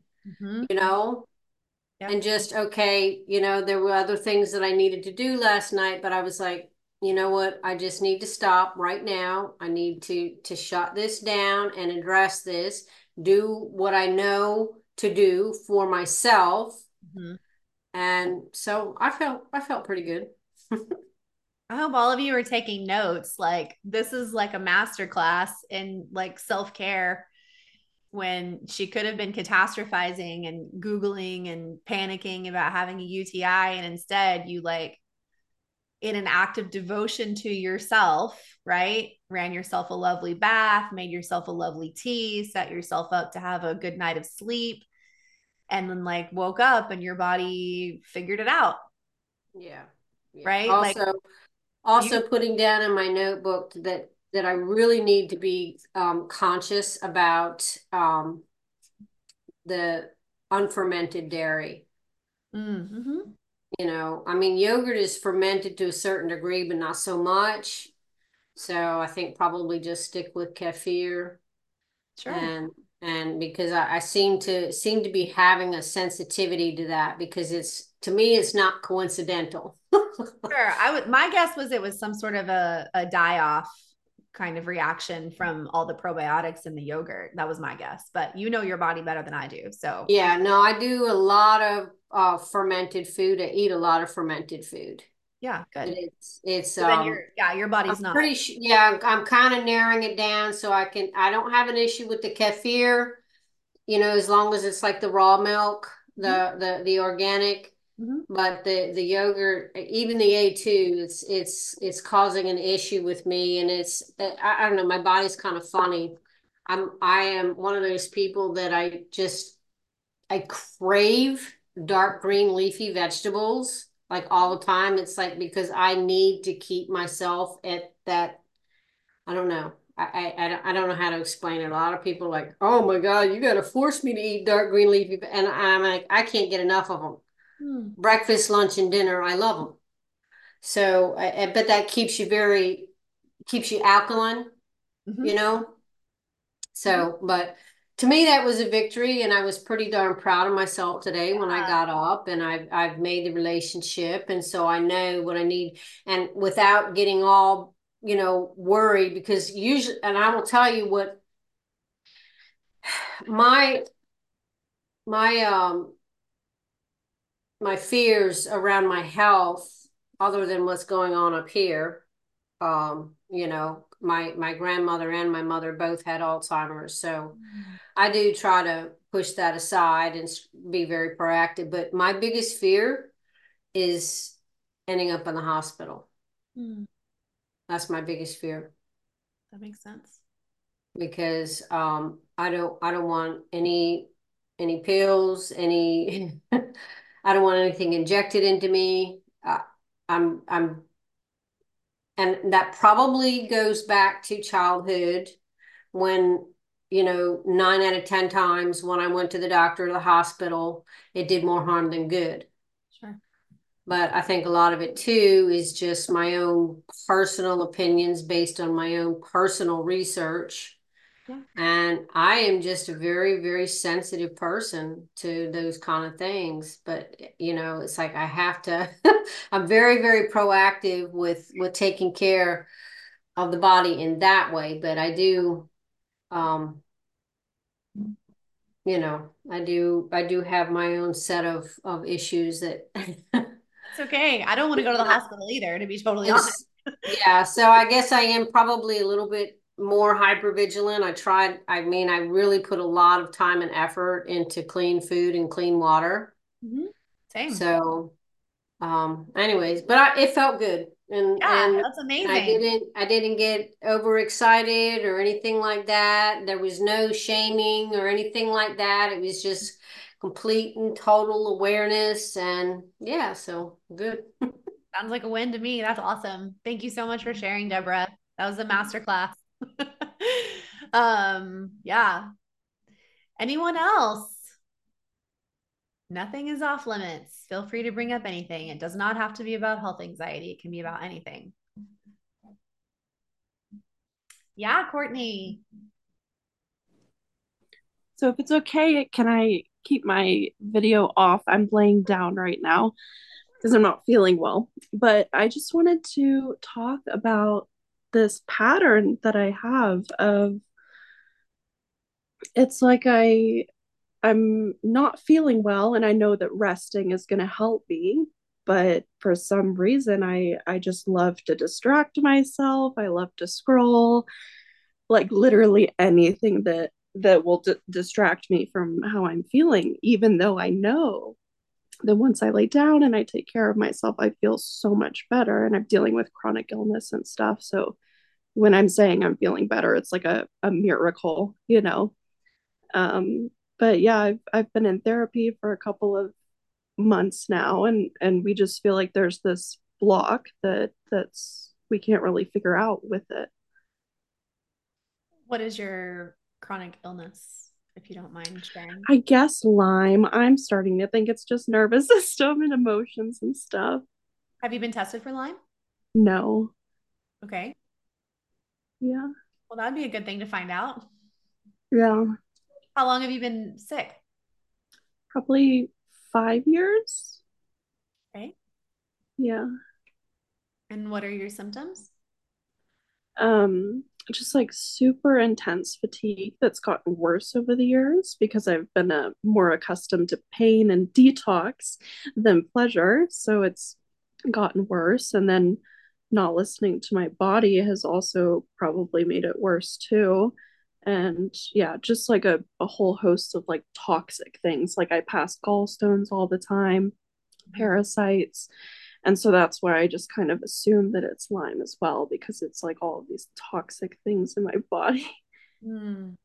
Yep. and just, okay, there were other things that I needed to do last night, but I was like, you know what? I just need to stop right now. I need to shut this down and address this, do what I know to do for myself. And so I felt pretty good. I hope all of you are taking notes. Like this is like a master class in like self-care when she could have been catastrophizing and Googling and panicking about having a UTI. And instead you like in an act of devotion to yourself, right? Ran yourself a lovely bath, made yourself a lovely tea, set yourself up to have a good night of sleep, and then like woke up and your body figured it out, Yeah. Yeah. right? Like Also you, putting down in my notebook that I really need to be conscious about the unfermented dairy. mm-hmm. You know, I mean, yogurt is fermented to a certain degree, but not so much. So I think probably just stick with kefir. Sure. And because I seem to be having a sensitivity to that because it's to me it's not coincidental. Sure. My guess was it was some sort of a die-off kind of reaction from all the probiotics in the yogurt. That was my guess. But you know your body better than I do. So Yeah, no, I do a lot of fermented food. I eat a lot of fermented food. yeah, good. It's So then your body's I'm not. pretty sure, yeah, I'm kind of narrowing it down so I don't have an issue with the kefir, you know, as long as it's like the raw milk, the organic. Mm-hmm. But the yogurt, even the A2, it's causing an issue with me, and I don't know, my body's kind of funny. I am one of those people that I crave dark green leafy vegetables like all the time. It's like because I need to keep myself at that. I don't know. I don't know how to explain it. A lot of people are like, oh my God, you got to force me to eat dark green leafy. And I'm like, I can't get enough of them. Breakfast, lunch, and dinner, I love them. So, but that keeps you alkaline, Mm-hmm. you know? Mm-hmm. So, but to me, that was a victory, and I was pretty darn proud of myself today when I Yeah. got up, and I've made the relationship, and so I know what I need, and without getting all worried, because usually, and I will tell you what my my my fears around my health, other than what's going on up here, my grandmother and my mother both had Alzheimer's, so I do try to push that aside and be very proactive. But my biggest fear is ending up in the hospital. Mm, That's my biggest fear that makes sense. because I don't want any pills, any I don't want anything injected into me. I'm and that probably goes back to childhood when 9 out of 10 times when I went to the doctor or the hospital, it did more harm than good. Sure. But I think a lot of it too is just my own personal opinions based on my own personal research. Yeah. And I am just a very, very sensitive person to those kind of things. But it's like I have to I'm very, very proactive with taking care of the body in that way. But I do um I do have my own set of issues that That's okay. I don't want to go to the yeah. hospital either, to be totally And honest. yeah, so I guess I am probably a little bit more hyper vigilant. I mean, I really put a lot of time and effort into clean food and clean water. Mhm. Same. So, anyways, but it felt good. And Yeah, and that's and I amazing. didn't get overexcited or anything like that. There was no shaming or anything like that. It was just complete and total awareness, and yeah, so good. Sounds like a win to me. That's awesome. Thank you so much for sharing, Deborah. That was a master class. Yeah. Anyone else? Nothing is off limits. Feel free to bring up anything. It does not have to be about health anxiety. It can be about anything. Yeah, Courtney. So if it's okay, can I keep my video off? I'm laying down right now because I'm not feeling well. But I just wanted to talk about this pattern that I have of it's like I'm not feeling well and I know that resting is going to help me. but for some reason I just love to distract myself. I love to scroll, like literally anything that will distract me from how I'm feeling, even though I know that once I lay down and I take care of myself, I feel so much better. And I'm dealing with chronic illness and stuff. So when I'm saying I'm feeling better, it's like a miracle, you know. But yeah, I've been in therapy for a couple of months now, and we just feel like there's this block that's we can't really figure out with it. What is your chronic illness, if you don't mind sharing? I guess Lyme. I'm starting to think it's just nervous system and emotions and stuff. Have you been tested for Lyme? No. Okay. Yeah. Well, that'd be a good thing to find out. Yeah. How long have you been sick? Probably 5 years. Okay. Yeah. And what are your symptoms? Just like super intense fatigue that's gotten worse over the years because I've been more accustomed to pain and detox than pleasure. So it's gotten worse. And then not listening to my body has also probably made it worse too. And yeah, just like a whole host of like toxic things. Like I pass gallstones all the time, parasites. And so that's why I just kind of assume that it's Lyme as well, because it's like all of these toxic things in my body. Hmm.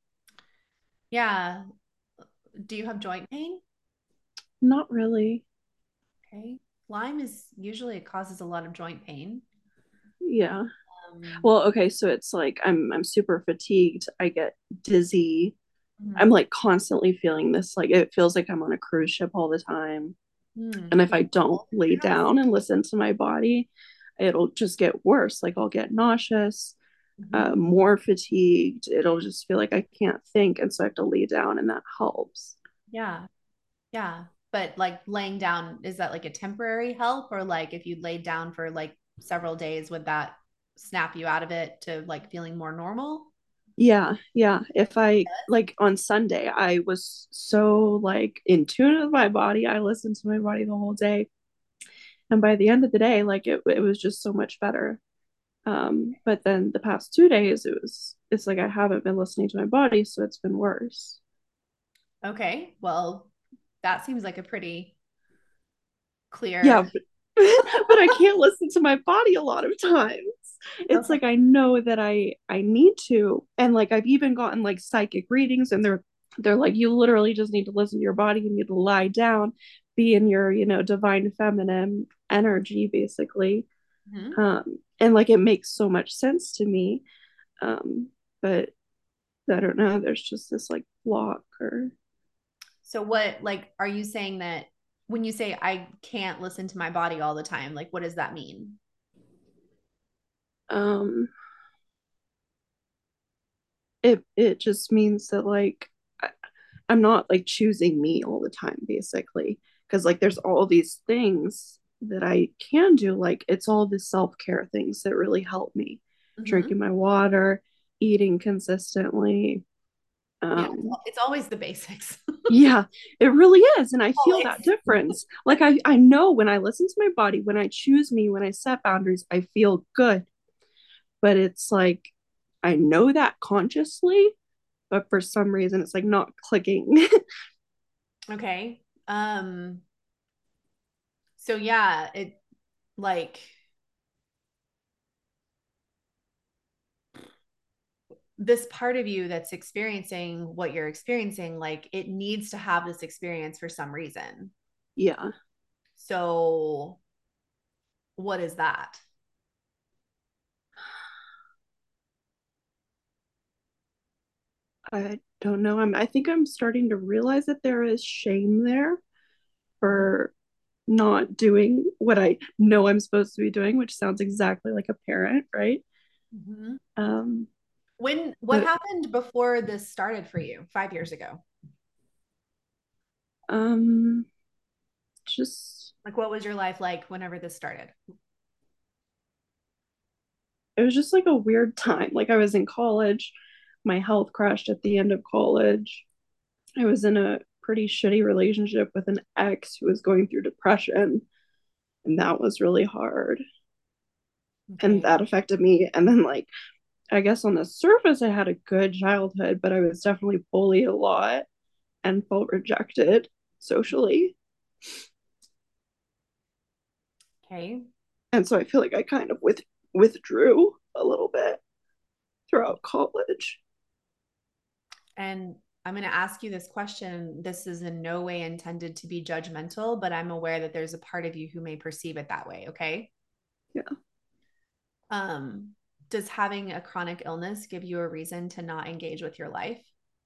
Yeah. Do you have joint pain? Not really. Okay. Lyme is usually it causes a lot of joint pain. Yeah. Um, Well, okay, so it's like I'm super fatigued. I get dizzy. I'm mhm. like constantly feeling this, like it feels like I'm on a cruise ship all the time. And if Yeah, I don't all lay the stress. down and listen to my body, it'll just get worse. Like I'll get nauseous, Mhm. more fatigued. It'll just feel like I can't think. And so I have to lay down, and that helps. Yeah. Yeah. But like laying down, is that like a temporary help or like if you laid down for like several days, would that snap you out of it to like feeling more normal? Yeah, yeah. If I like on Sunday, I was so like in tune with my body. I listened to my body the whole day. And by the end of the day, like it was just so much better. But then the past 2 days, it's like I haven't been listening to my body, so it's been worse. Okay. Well, that seems like a pretty Yeah, clear. but I can't listen to my body a lot of times. It's Okay. like I know that I need to, and like I've even gotten like psychic readings, and they're like you literally just need to listen to your body. You need to lie down, be in your divine feminine energy, basically. Mhm. And like it makes so much sense to me. But I don't know. There's just this like block or So what like are you saying that when you say I can't listen to my body all the time, like what does that mean? um it just means that like I'm not like choosing me all the time, basically, because like there's all these things that I can do. Like it's all the self-care things that really help me: Mhm. drinking my water, eating consistently. Yeah, um it's always the basics. yeah, it really is, and I feel that Always. difference. Like I know when I listen to my body, when I choose me, when I set boundaries, I feel good. But it's like I know that consciously, but for some reason it's like not clicking. Okay. So yeah, it like this part of you that's experiencing what you're experiencing, like it needs to have this experience for some reason. Yeah. So what is that? I don't know. I think I'm starting to realize that there is shame there Mhm. for not doing what I know I'm supposed to be doing, which sounds exactly like a parent, right? Mhm. Um, What but happened before this started for you 5 years ago? um, just Like what was your life like whenever this started? it was just like a weird time. Like I was in college, my health crashed at the end of college. I was in a pretty shitty relationship with an ex who was going through depression. And that was really hard. And Okay. that affected me. And then, like, I guess on the surface, I had a good childhood, but I was definitely bullied a lot and felt rejected socially. Okay. And so I feel like I kind of withdrew a little bit throughout college. And I'm going to ask you this question. This is in no way intended to be judgmental, but I'm aware that there's a part of you who may perceive it that way. Okay. Yeah. Um, does having a chronic illness give you a reason to not engage with your life?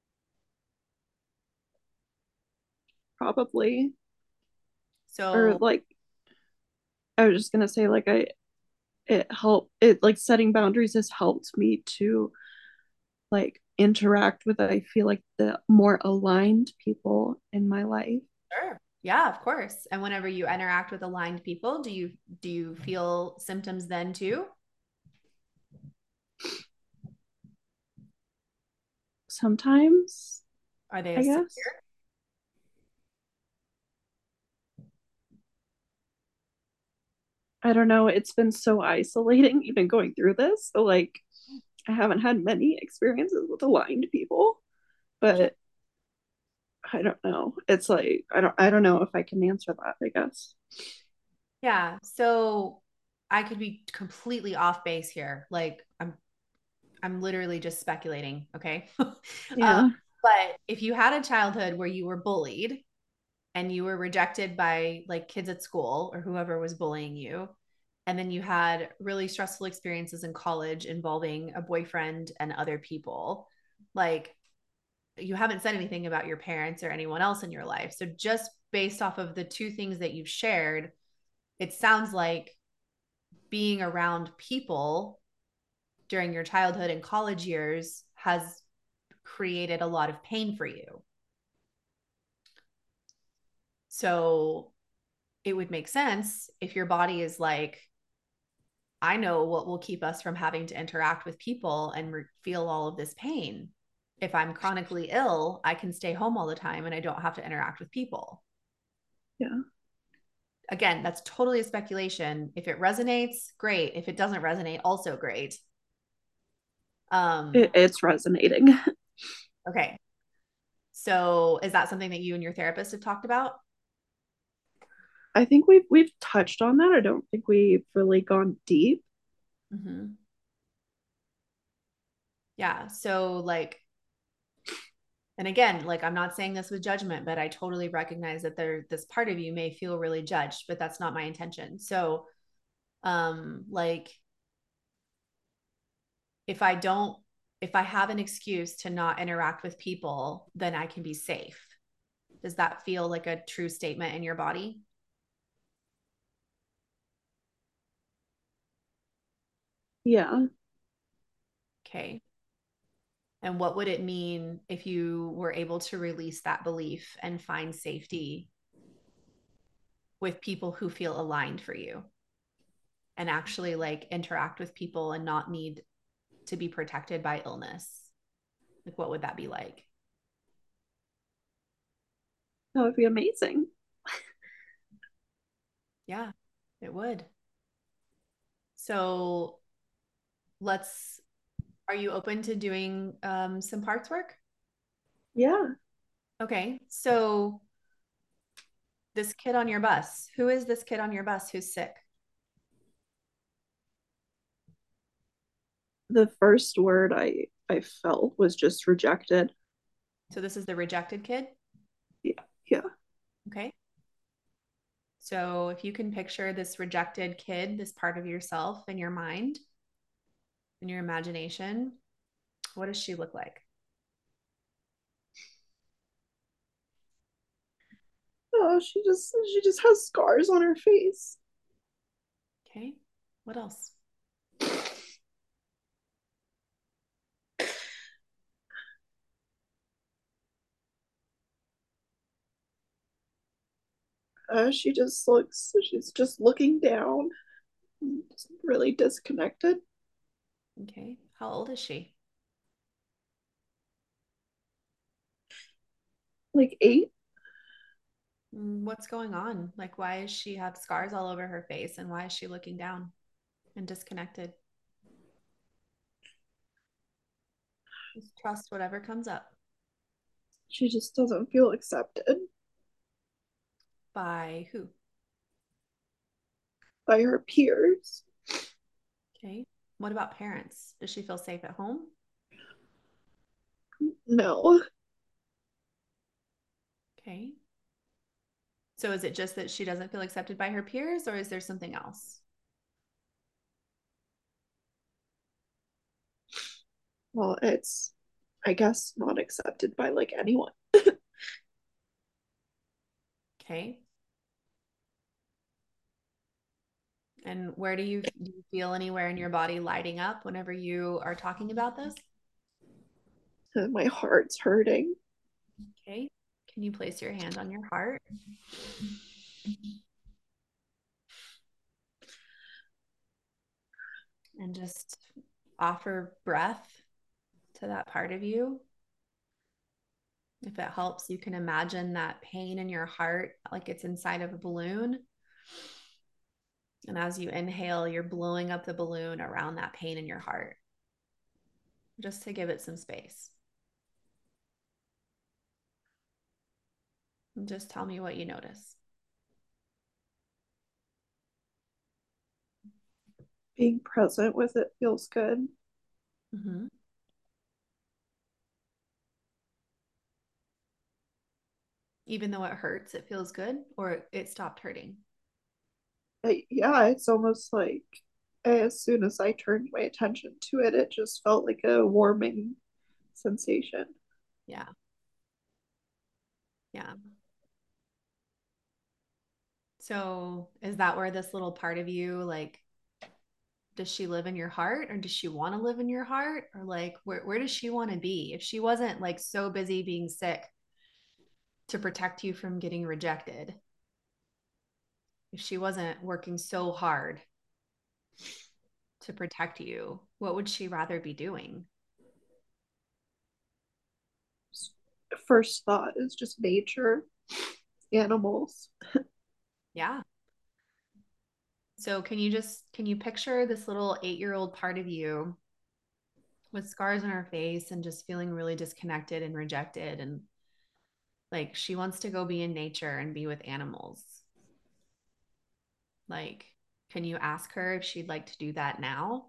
Probably. Or So, like, I was just gonna say, like, it helped, it like setting boundaries has helped me to like interact with, I feel like, the more aligned people in my life. sure. Yeah, of course. And whenever you interact with aligned people, do you feel symptoms then too? Sometimes, Are they I as guess. severe? I don't know. It's been so isolating even going through this. So like I haven't had many experiences with aligned people, Sure. but I don't know. It's like I don't know if I can answer that, I guess. Yeah. So I could be completely off base here. Like I'm literally just speculating, okay? Yeah. But if you had a childhood where you were bullied and you were rejected by like kids at school or whoever was bullying you, and then you had really stressful experiences in college involving a boyfriend and other people, like you haven't said anything about your parents or anyone else in your life. So just based off of the two things that you've shared, it sounds like being around people during your childhood and college years has created a lot of pain for you. So it would make sense if your body is like, I know what will keep us from having to interact with people and feel all of this pain. If I'm chronically ill, I can stay home all the time and I don't have to interact with people. Yeah. Again, that's totally a speculation. If it resonates, great. If it doesn't resonate, also great. It's resonating. Okay. So is that something that you and your therapist have talked about? I think we've touched on that. I don't think we've really gone deep. Mm-hmm. Yeah. So like, and again, like I'm not saying this with judgment, but I totally recognize that this part of you may feel really judged, but that's not my intention. So like if I don't if I have an excuse to not interact with people, then I can be safe. Does that feel like a true statement in your body? Yeah. Okay. And what would it mean if you were able to release that belief and find safety with people who feel aligned for you and actually like interact with people and not need to be protected by illness? Like, what would that be like? That would be amazing. Yeah, it would. So let's, are you open to doing some parts work? Yeah. Okay. So this kid on your bus, who is this kid on your bus who's sick? The first word I felt was just rejected. So this is the rejected kid. Yeah. Yeah. Okay. So if you can picture this rejected kid, this part of yourself in your mind, in your imagination, what does she look like? Oh, she just has scars on her face. Okay. What else? She's just looking down, really disconnected. Okay. How old is she? Like 8. What's going on? Like, why does she have scars all over her face and why is she looking down and disconnected? Just trust whatever comes up. She just doesn't feel accepted By who? by her peers. Okay. What about parents? Does she feel safe at home? No. Okay. So is it just that she doesn't feel accepted by her peers, or is there something else? Well, it's, I guess, not accepted by like anyone. Okay. And where do you feel anywhere in your body lighting up whenever you are talking about this? And my heart's hurting. Okay. Can you place your hand on your heart? And just offer breath to that part of you. If it helps, you can imagine that pain in your heart like it's inside of a balloon. And as you inhale, you're blowing up the balloon around that pain in your heart, just to give it some space. And just tell me what you notice. Being present with it feels good. Mm-hmm. Even though it hurts, it feels good, or it stopped hurting. Yeah, it's almost like as soon as I turned my attention to it, it just felt like a warming sensation. Yeah. Yeah. So is that where this little part of you, like, does she live in your heart, or does she want to live in your heart, or like where does she want to be if she wasn't like so busy being sick to protect you from getting rejected, if she wasn't working so hard to protect you, what would she rather be doing? First thought is just nature, animals. Yeah. So can you picture this little 8-year-old part of you with scars on her face and just feeling really disconnected and rejected, and like she wants to go be in nature and be with animals? Like, can you ask her if she'd like to do that now?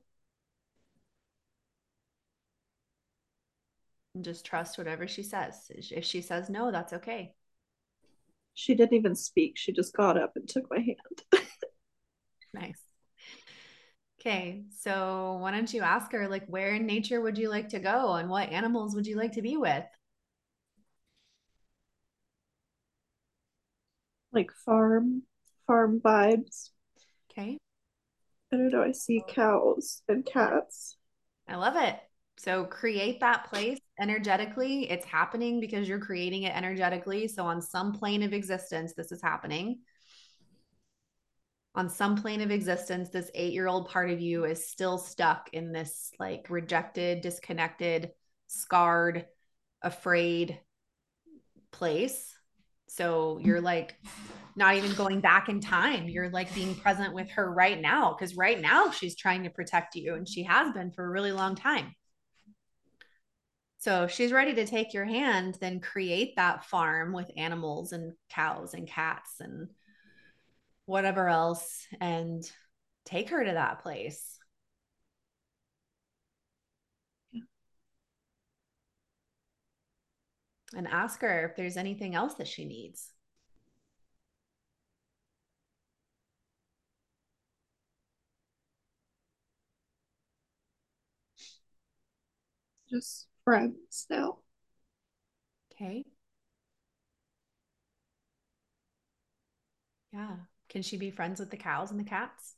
And just trust whatever she says. If she says no, that's okay. She didn't even speak. She just got up and took my hand. Nice. Okay, so why don't you ask her, like, where in nature would you like to go and what animals would you like to be with? Like farm vibes. Okay, I don't know. I see cows and cats. I love it. So create that place energetically. It's happening because you're creating it energetically. So on some plane of existence, this is happening. On some plane of existence, this 8-year-old part of you is still stuck in this like rejected, disconnected, scarred, afraid place. So you're like not even going back in time. You're like being present with her right now, because right now she's trying to protect you and she has been for a really long time. So if she's ready to take your hand, then create that farm with animals and cows and cats and whatever else and take her to that place. And ask her if there's anything else that she needs. Just friends now. Okay. Yeah. Can she be friends with the cows and the cats?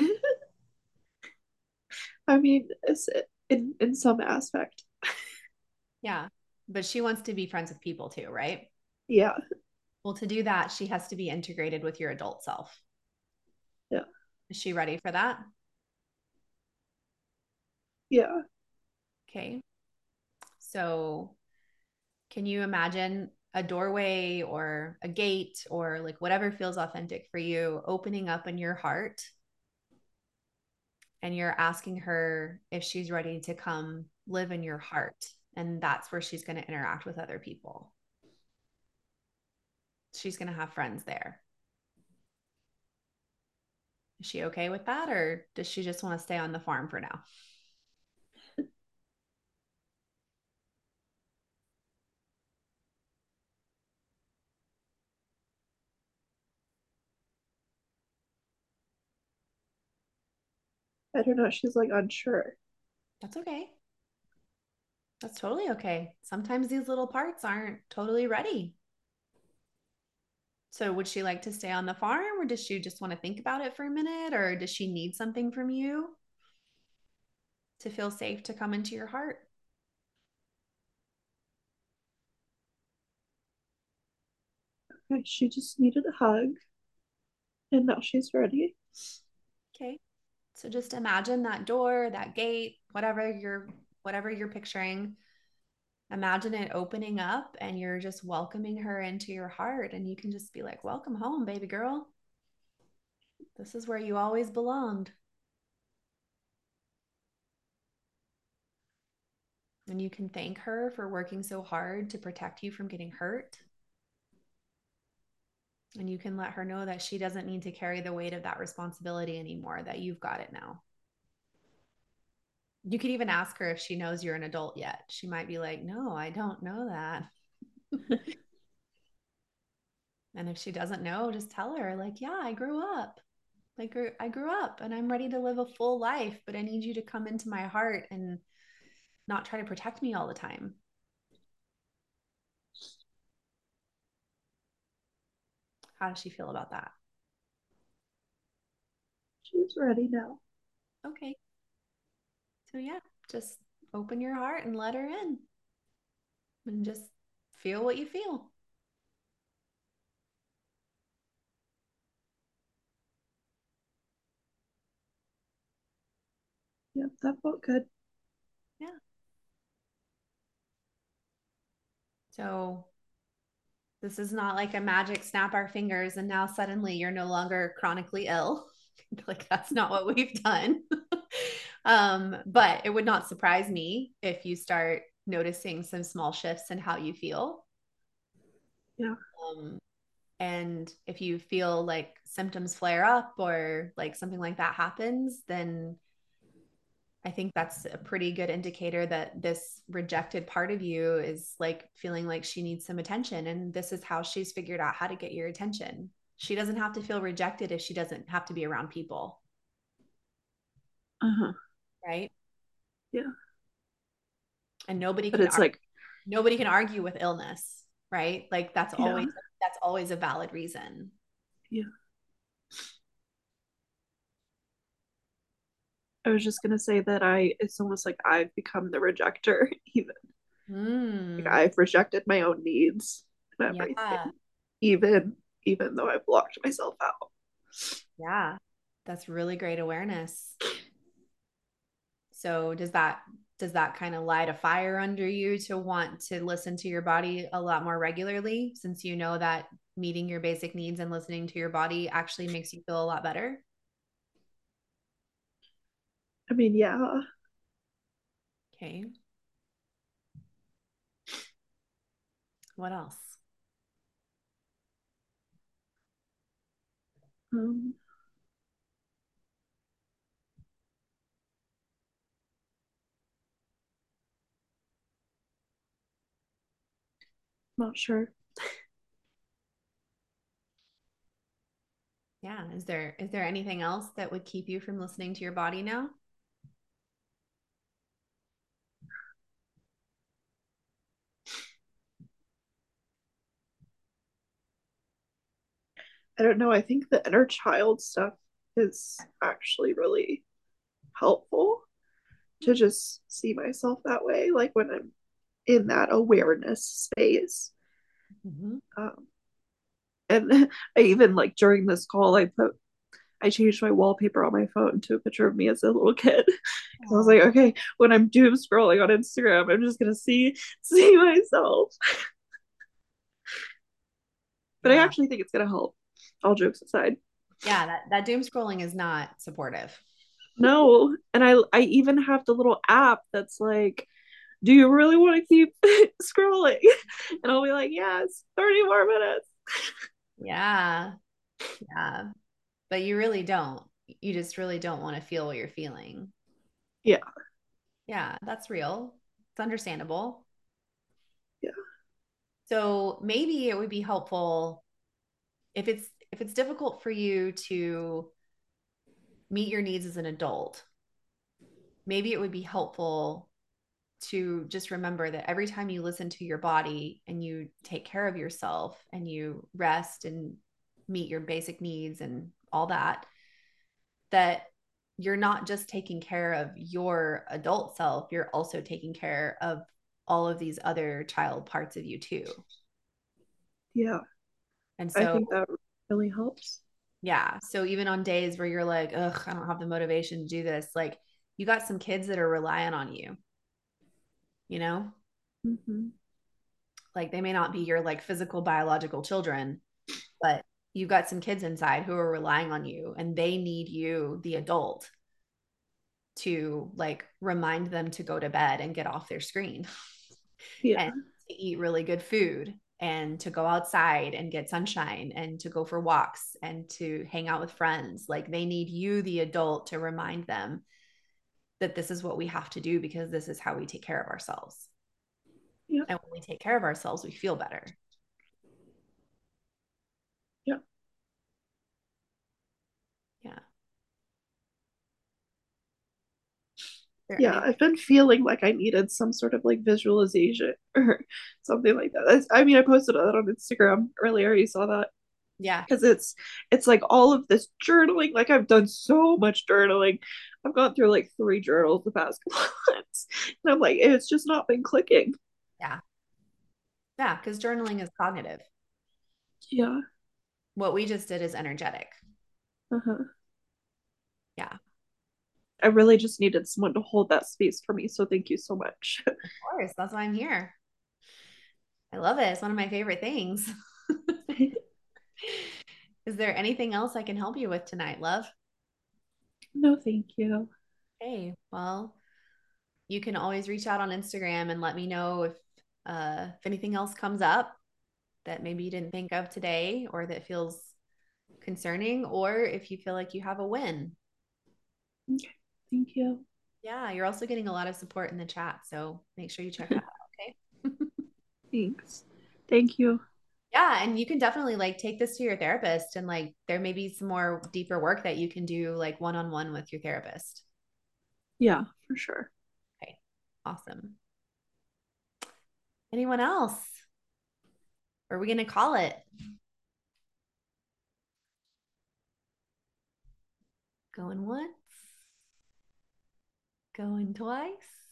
I mean, is it in some aspect? Yeah. But she wants to be friends with people too, right? Yeah. Well, to do that, she has to be integrated with your adult self. Yeah. Is she ready for that? Yeah. Okay. So, can you imagine a doorway or a gate or like whatever feels authentic for you, opening up in your heart. And you're asking her if she's ready to come live in your heart. And that's where she's going to interact with other people. She's going to have friends there. Is she okay with that? Or does she just want to stay on the farm for now? I don't know. She's like unsure. That's okay. That's totally okay. Sometimes these little parts aren't totally ready. So would she like to stay on the farm, or does she just want to think about it for a minute, or does she need something from you to feel safe to come into your heart? Okay, she just needed a hug and now she's ready. Okay. So just imagine that door, that gate, whatever you're picturing. Imagine it opening up and you're just welcoming her into your heart, and you can just be like, "Welcome home, baby girl. This is where you always belonged." And you can thank her for working so hard to protect you from getting hurt. And you can let her know that she doesn't need to carry the weight of that responsibility anymore, that you've got it now. You could even ask her if she knows you're an adult yet. She might be like, "No, I don't know that." And if she doesn't know, just tell her, like, "Yeah, I grew up. I grew up and I'm ready to live a full life, but I need you to come into my heart and not try to protect me all the time." How does she feel about that? She's ready now. Okay. So yeah, just open your heart and let her in and just feel what you feel. Yep, that felt good. Yeah. So this is not like a magic snap our fingers and now suddenly you're no longer chronically ill. Like that's not what we've done. But it would not surprise me if you start noticing some small shifts in how you feel. Yeah. And if you feel like symptoms flare up or like something like that happens, then I think that's a pretty good indicator that this rejected part of you is like feeling like she needs some attention. And this is how she's figured out how to get your attention. She doesn't have to feel rejected if she doesn't have to be around people. Uh-huh. Right. Yeah. And nobody But can it's like nobody can argue with illness, right? Like that's yeah. always a valid reason. Yeah. I was just gonna say that it's almost like I've become the rejector, even. Like I've rejected my own needs and everything. Yeah. Even though I've blocked myself out. Yeah. That's really great awareness. So does that kind of light a fire under you to want to listen to your body a lot more regularly, since you know that meeting your basic needs and listening to your body actually makes you feel a lot better? I mean, yeah. Okay. What else? Not sure. Yeah. Is there anything else that would keep you from listening to your body now? I don't know. I think the inner child stuff is actually really helpful to just see myself that way, like when I'm in that awareness space. Mm-hmm. And I even like during this call, I changed my wallpaper on my phone to a picture of me as a little kid. Because I was like, okay, when I'm doom scrolling on Instagram, I'm just gonna see myself. But I Yeah. actually think it's gonna help. All jokes aside. Yeah, that doom scrolling is not supportive. No, and I even have the little app that's like, do you really want to keep scrolling? And I'll be like, yes, 30 more minutes. Yeah. Yeah. But you really don't. You just really don't want to feel what you're feeling. Yeah. Yeah, that's real. It's understandable. Yeah. So maybe it would be helpful if it's difficult for you to meet your needs as an adult. Maybe it would be helpful to just remember that every time you listen to your body and you take care of yourself and you rest and meet your basic needs and all that, that you're not just taking care of your adult self, you're also taking care of all of these other child parts of you too. Yeah. And I so, think that really helps. yeah. So even on days where you're like, ugh, I don't have the motivation to do this, like you got some kids that are relying on you, you know? Mm-hmm. Like they may not be your like physical biological children, but you've got some kids inside who are relying on you and they need you, the adult, to like remind them to go to bed and get off their screen Yeah. and to eat really good food and to go outside and get sunshine and to go for walks and to hang out with friends. Like they need you, the adult, to remind them that this is what we have to do because this is how we take care of ourselves. Yeah. And when we take care of ourselves, we feel better. Yeah. Yeah. Yeah, I've been feeling like I needed some sort of like visualization or something like that. I mean, I posted that on Instagram earlier. You saw that? Yeah. Because it's like all of this journaling. Like I've done so much journaling. I've gone through like 3 journals the past couple months, and I'm like, it's just not been clicking. Yeah. Yeah. Because journaling is cognitive. Yeah. What we just did is energetic. Uh-huh. Yeah. I really just needed someone to hold that space for me. So thank you so much. Of course. That's why I'm here. I love it. It's one of my favorite things. Is there anything else I can help you with tonight, love? No, thank you. Hey, well, you can always reach out on Instagram and let me know if anything else comes up that maybe you didn't think of today or that feels concerning, or if you feel like you have a win. Okay. Thank you. Yeah, you're also getting a lot of support in the chat, so make sure you check that out, okay? Thanks. Thank you. Yeah, and you can definitely like take this to your therapist and like there may be some more deeper work that you can do like one-on-one with your therapist. Yeah, for sure. Okay. Awesome. Anyone else? Or are we going to call it? Going once? Going twice?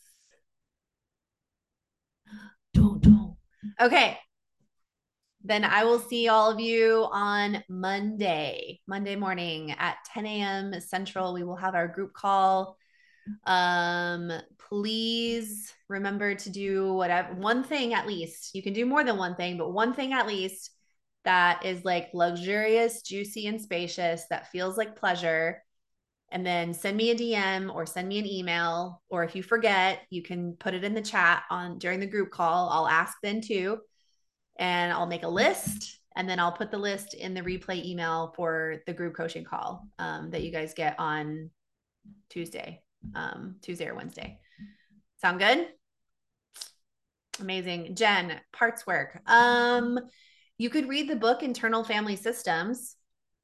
Don't. Okay. Then I will see all of you on Monday morning at 10 a.m. Central. We will have our group call. Please remember to do whatever, one thing at least. You can do more than one thing, but one thing at least that is like luxurious, juicy, and spacious, that feels like pleasure. And then send me a DM or send me an email. Or if you forget, you can put it in the chat on during the group call. I'll ask then too. And I'll make a list. And then I'll put the list in the replay email for the group coaching call that you guys get on Tuesday or Wednesday. Sound good? Amazing. Jen, parts work. You could read the book Internal Family Systems.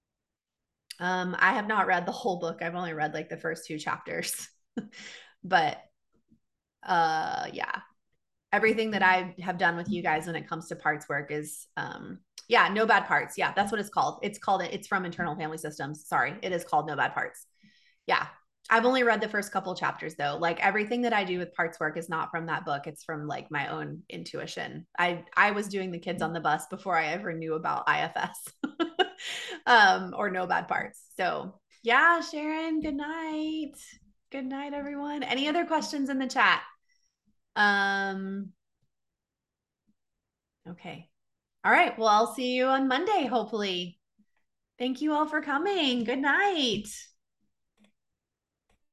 I have not read the whole book. I've only read like the first 2 chapters. But yeah, everything that I have done with you guys when it comes to parts work is yeah, no bad parts. Yeah, that's what it's called. It's from Internal Family Systems. Sorry, it is called No Bad Parts. Yeah. I've only read the first couple chapters though. Like everything that I do with parts work is not from that book. It's from like my own intuition. I was doing the kids on the bus before I ever knew about IFS or no bad parts. So yeah, Sharon, good night. Good night, everyone. Any other questions in the chat? Okay. All right. Well, I'll see you on Monday, hopefully. Thank you all for coming. Good night.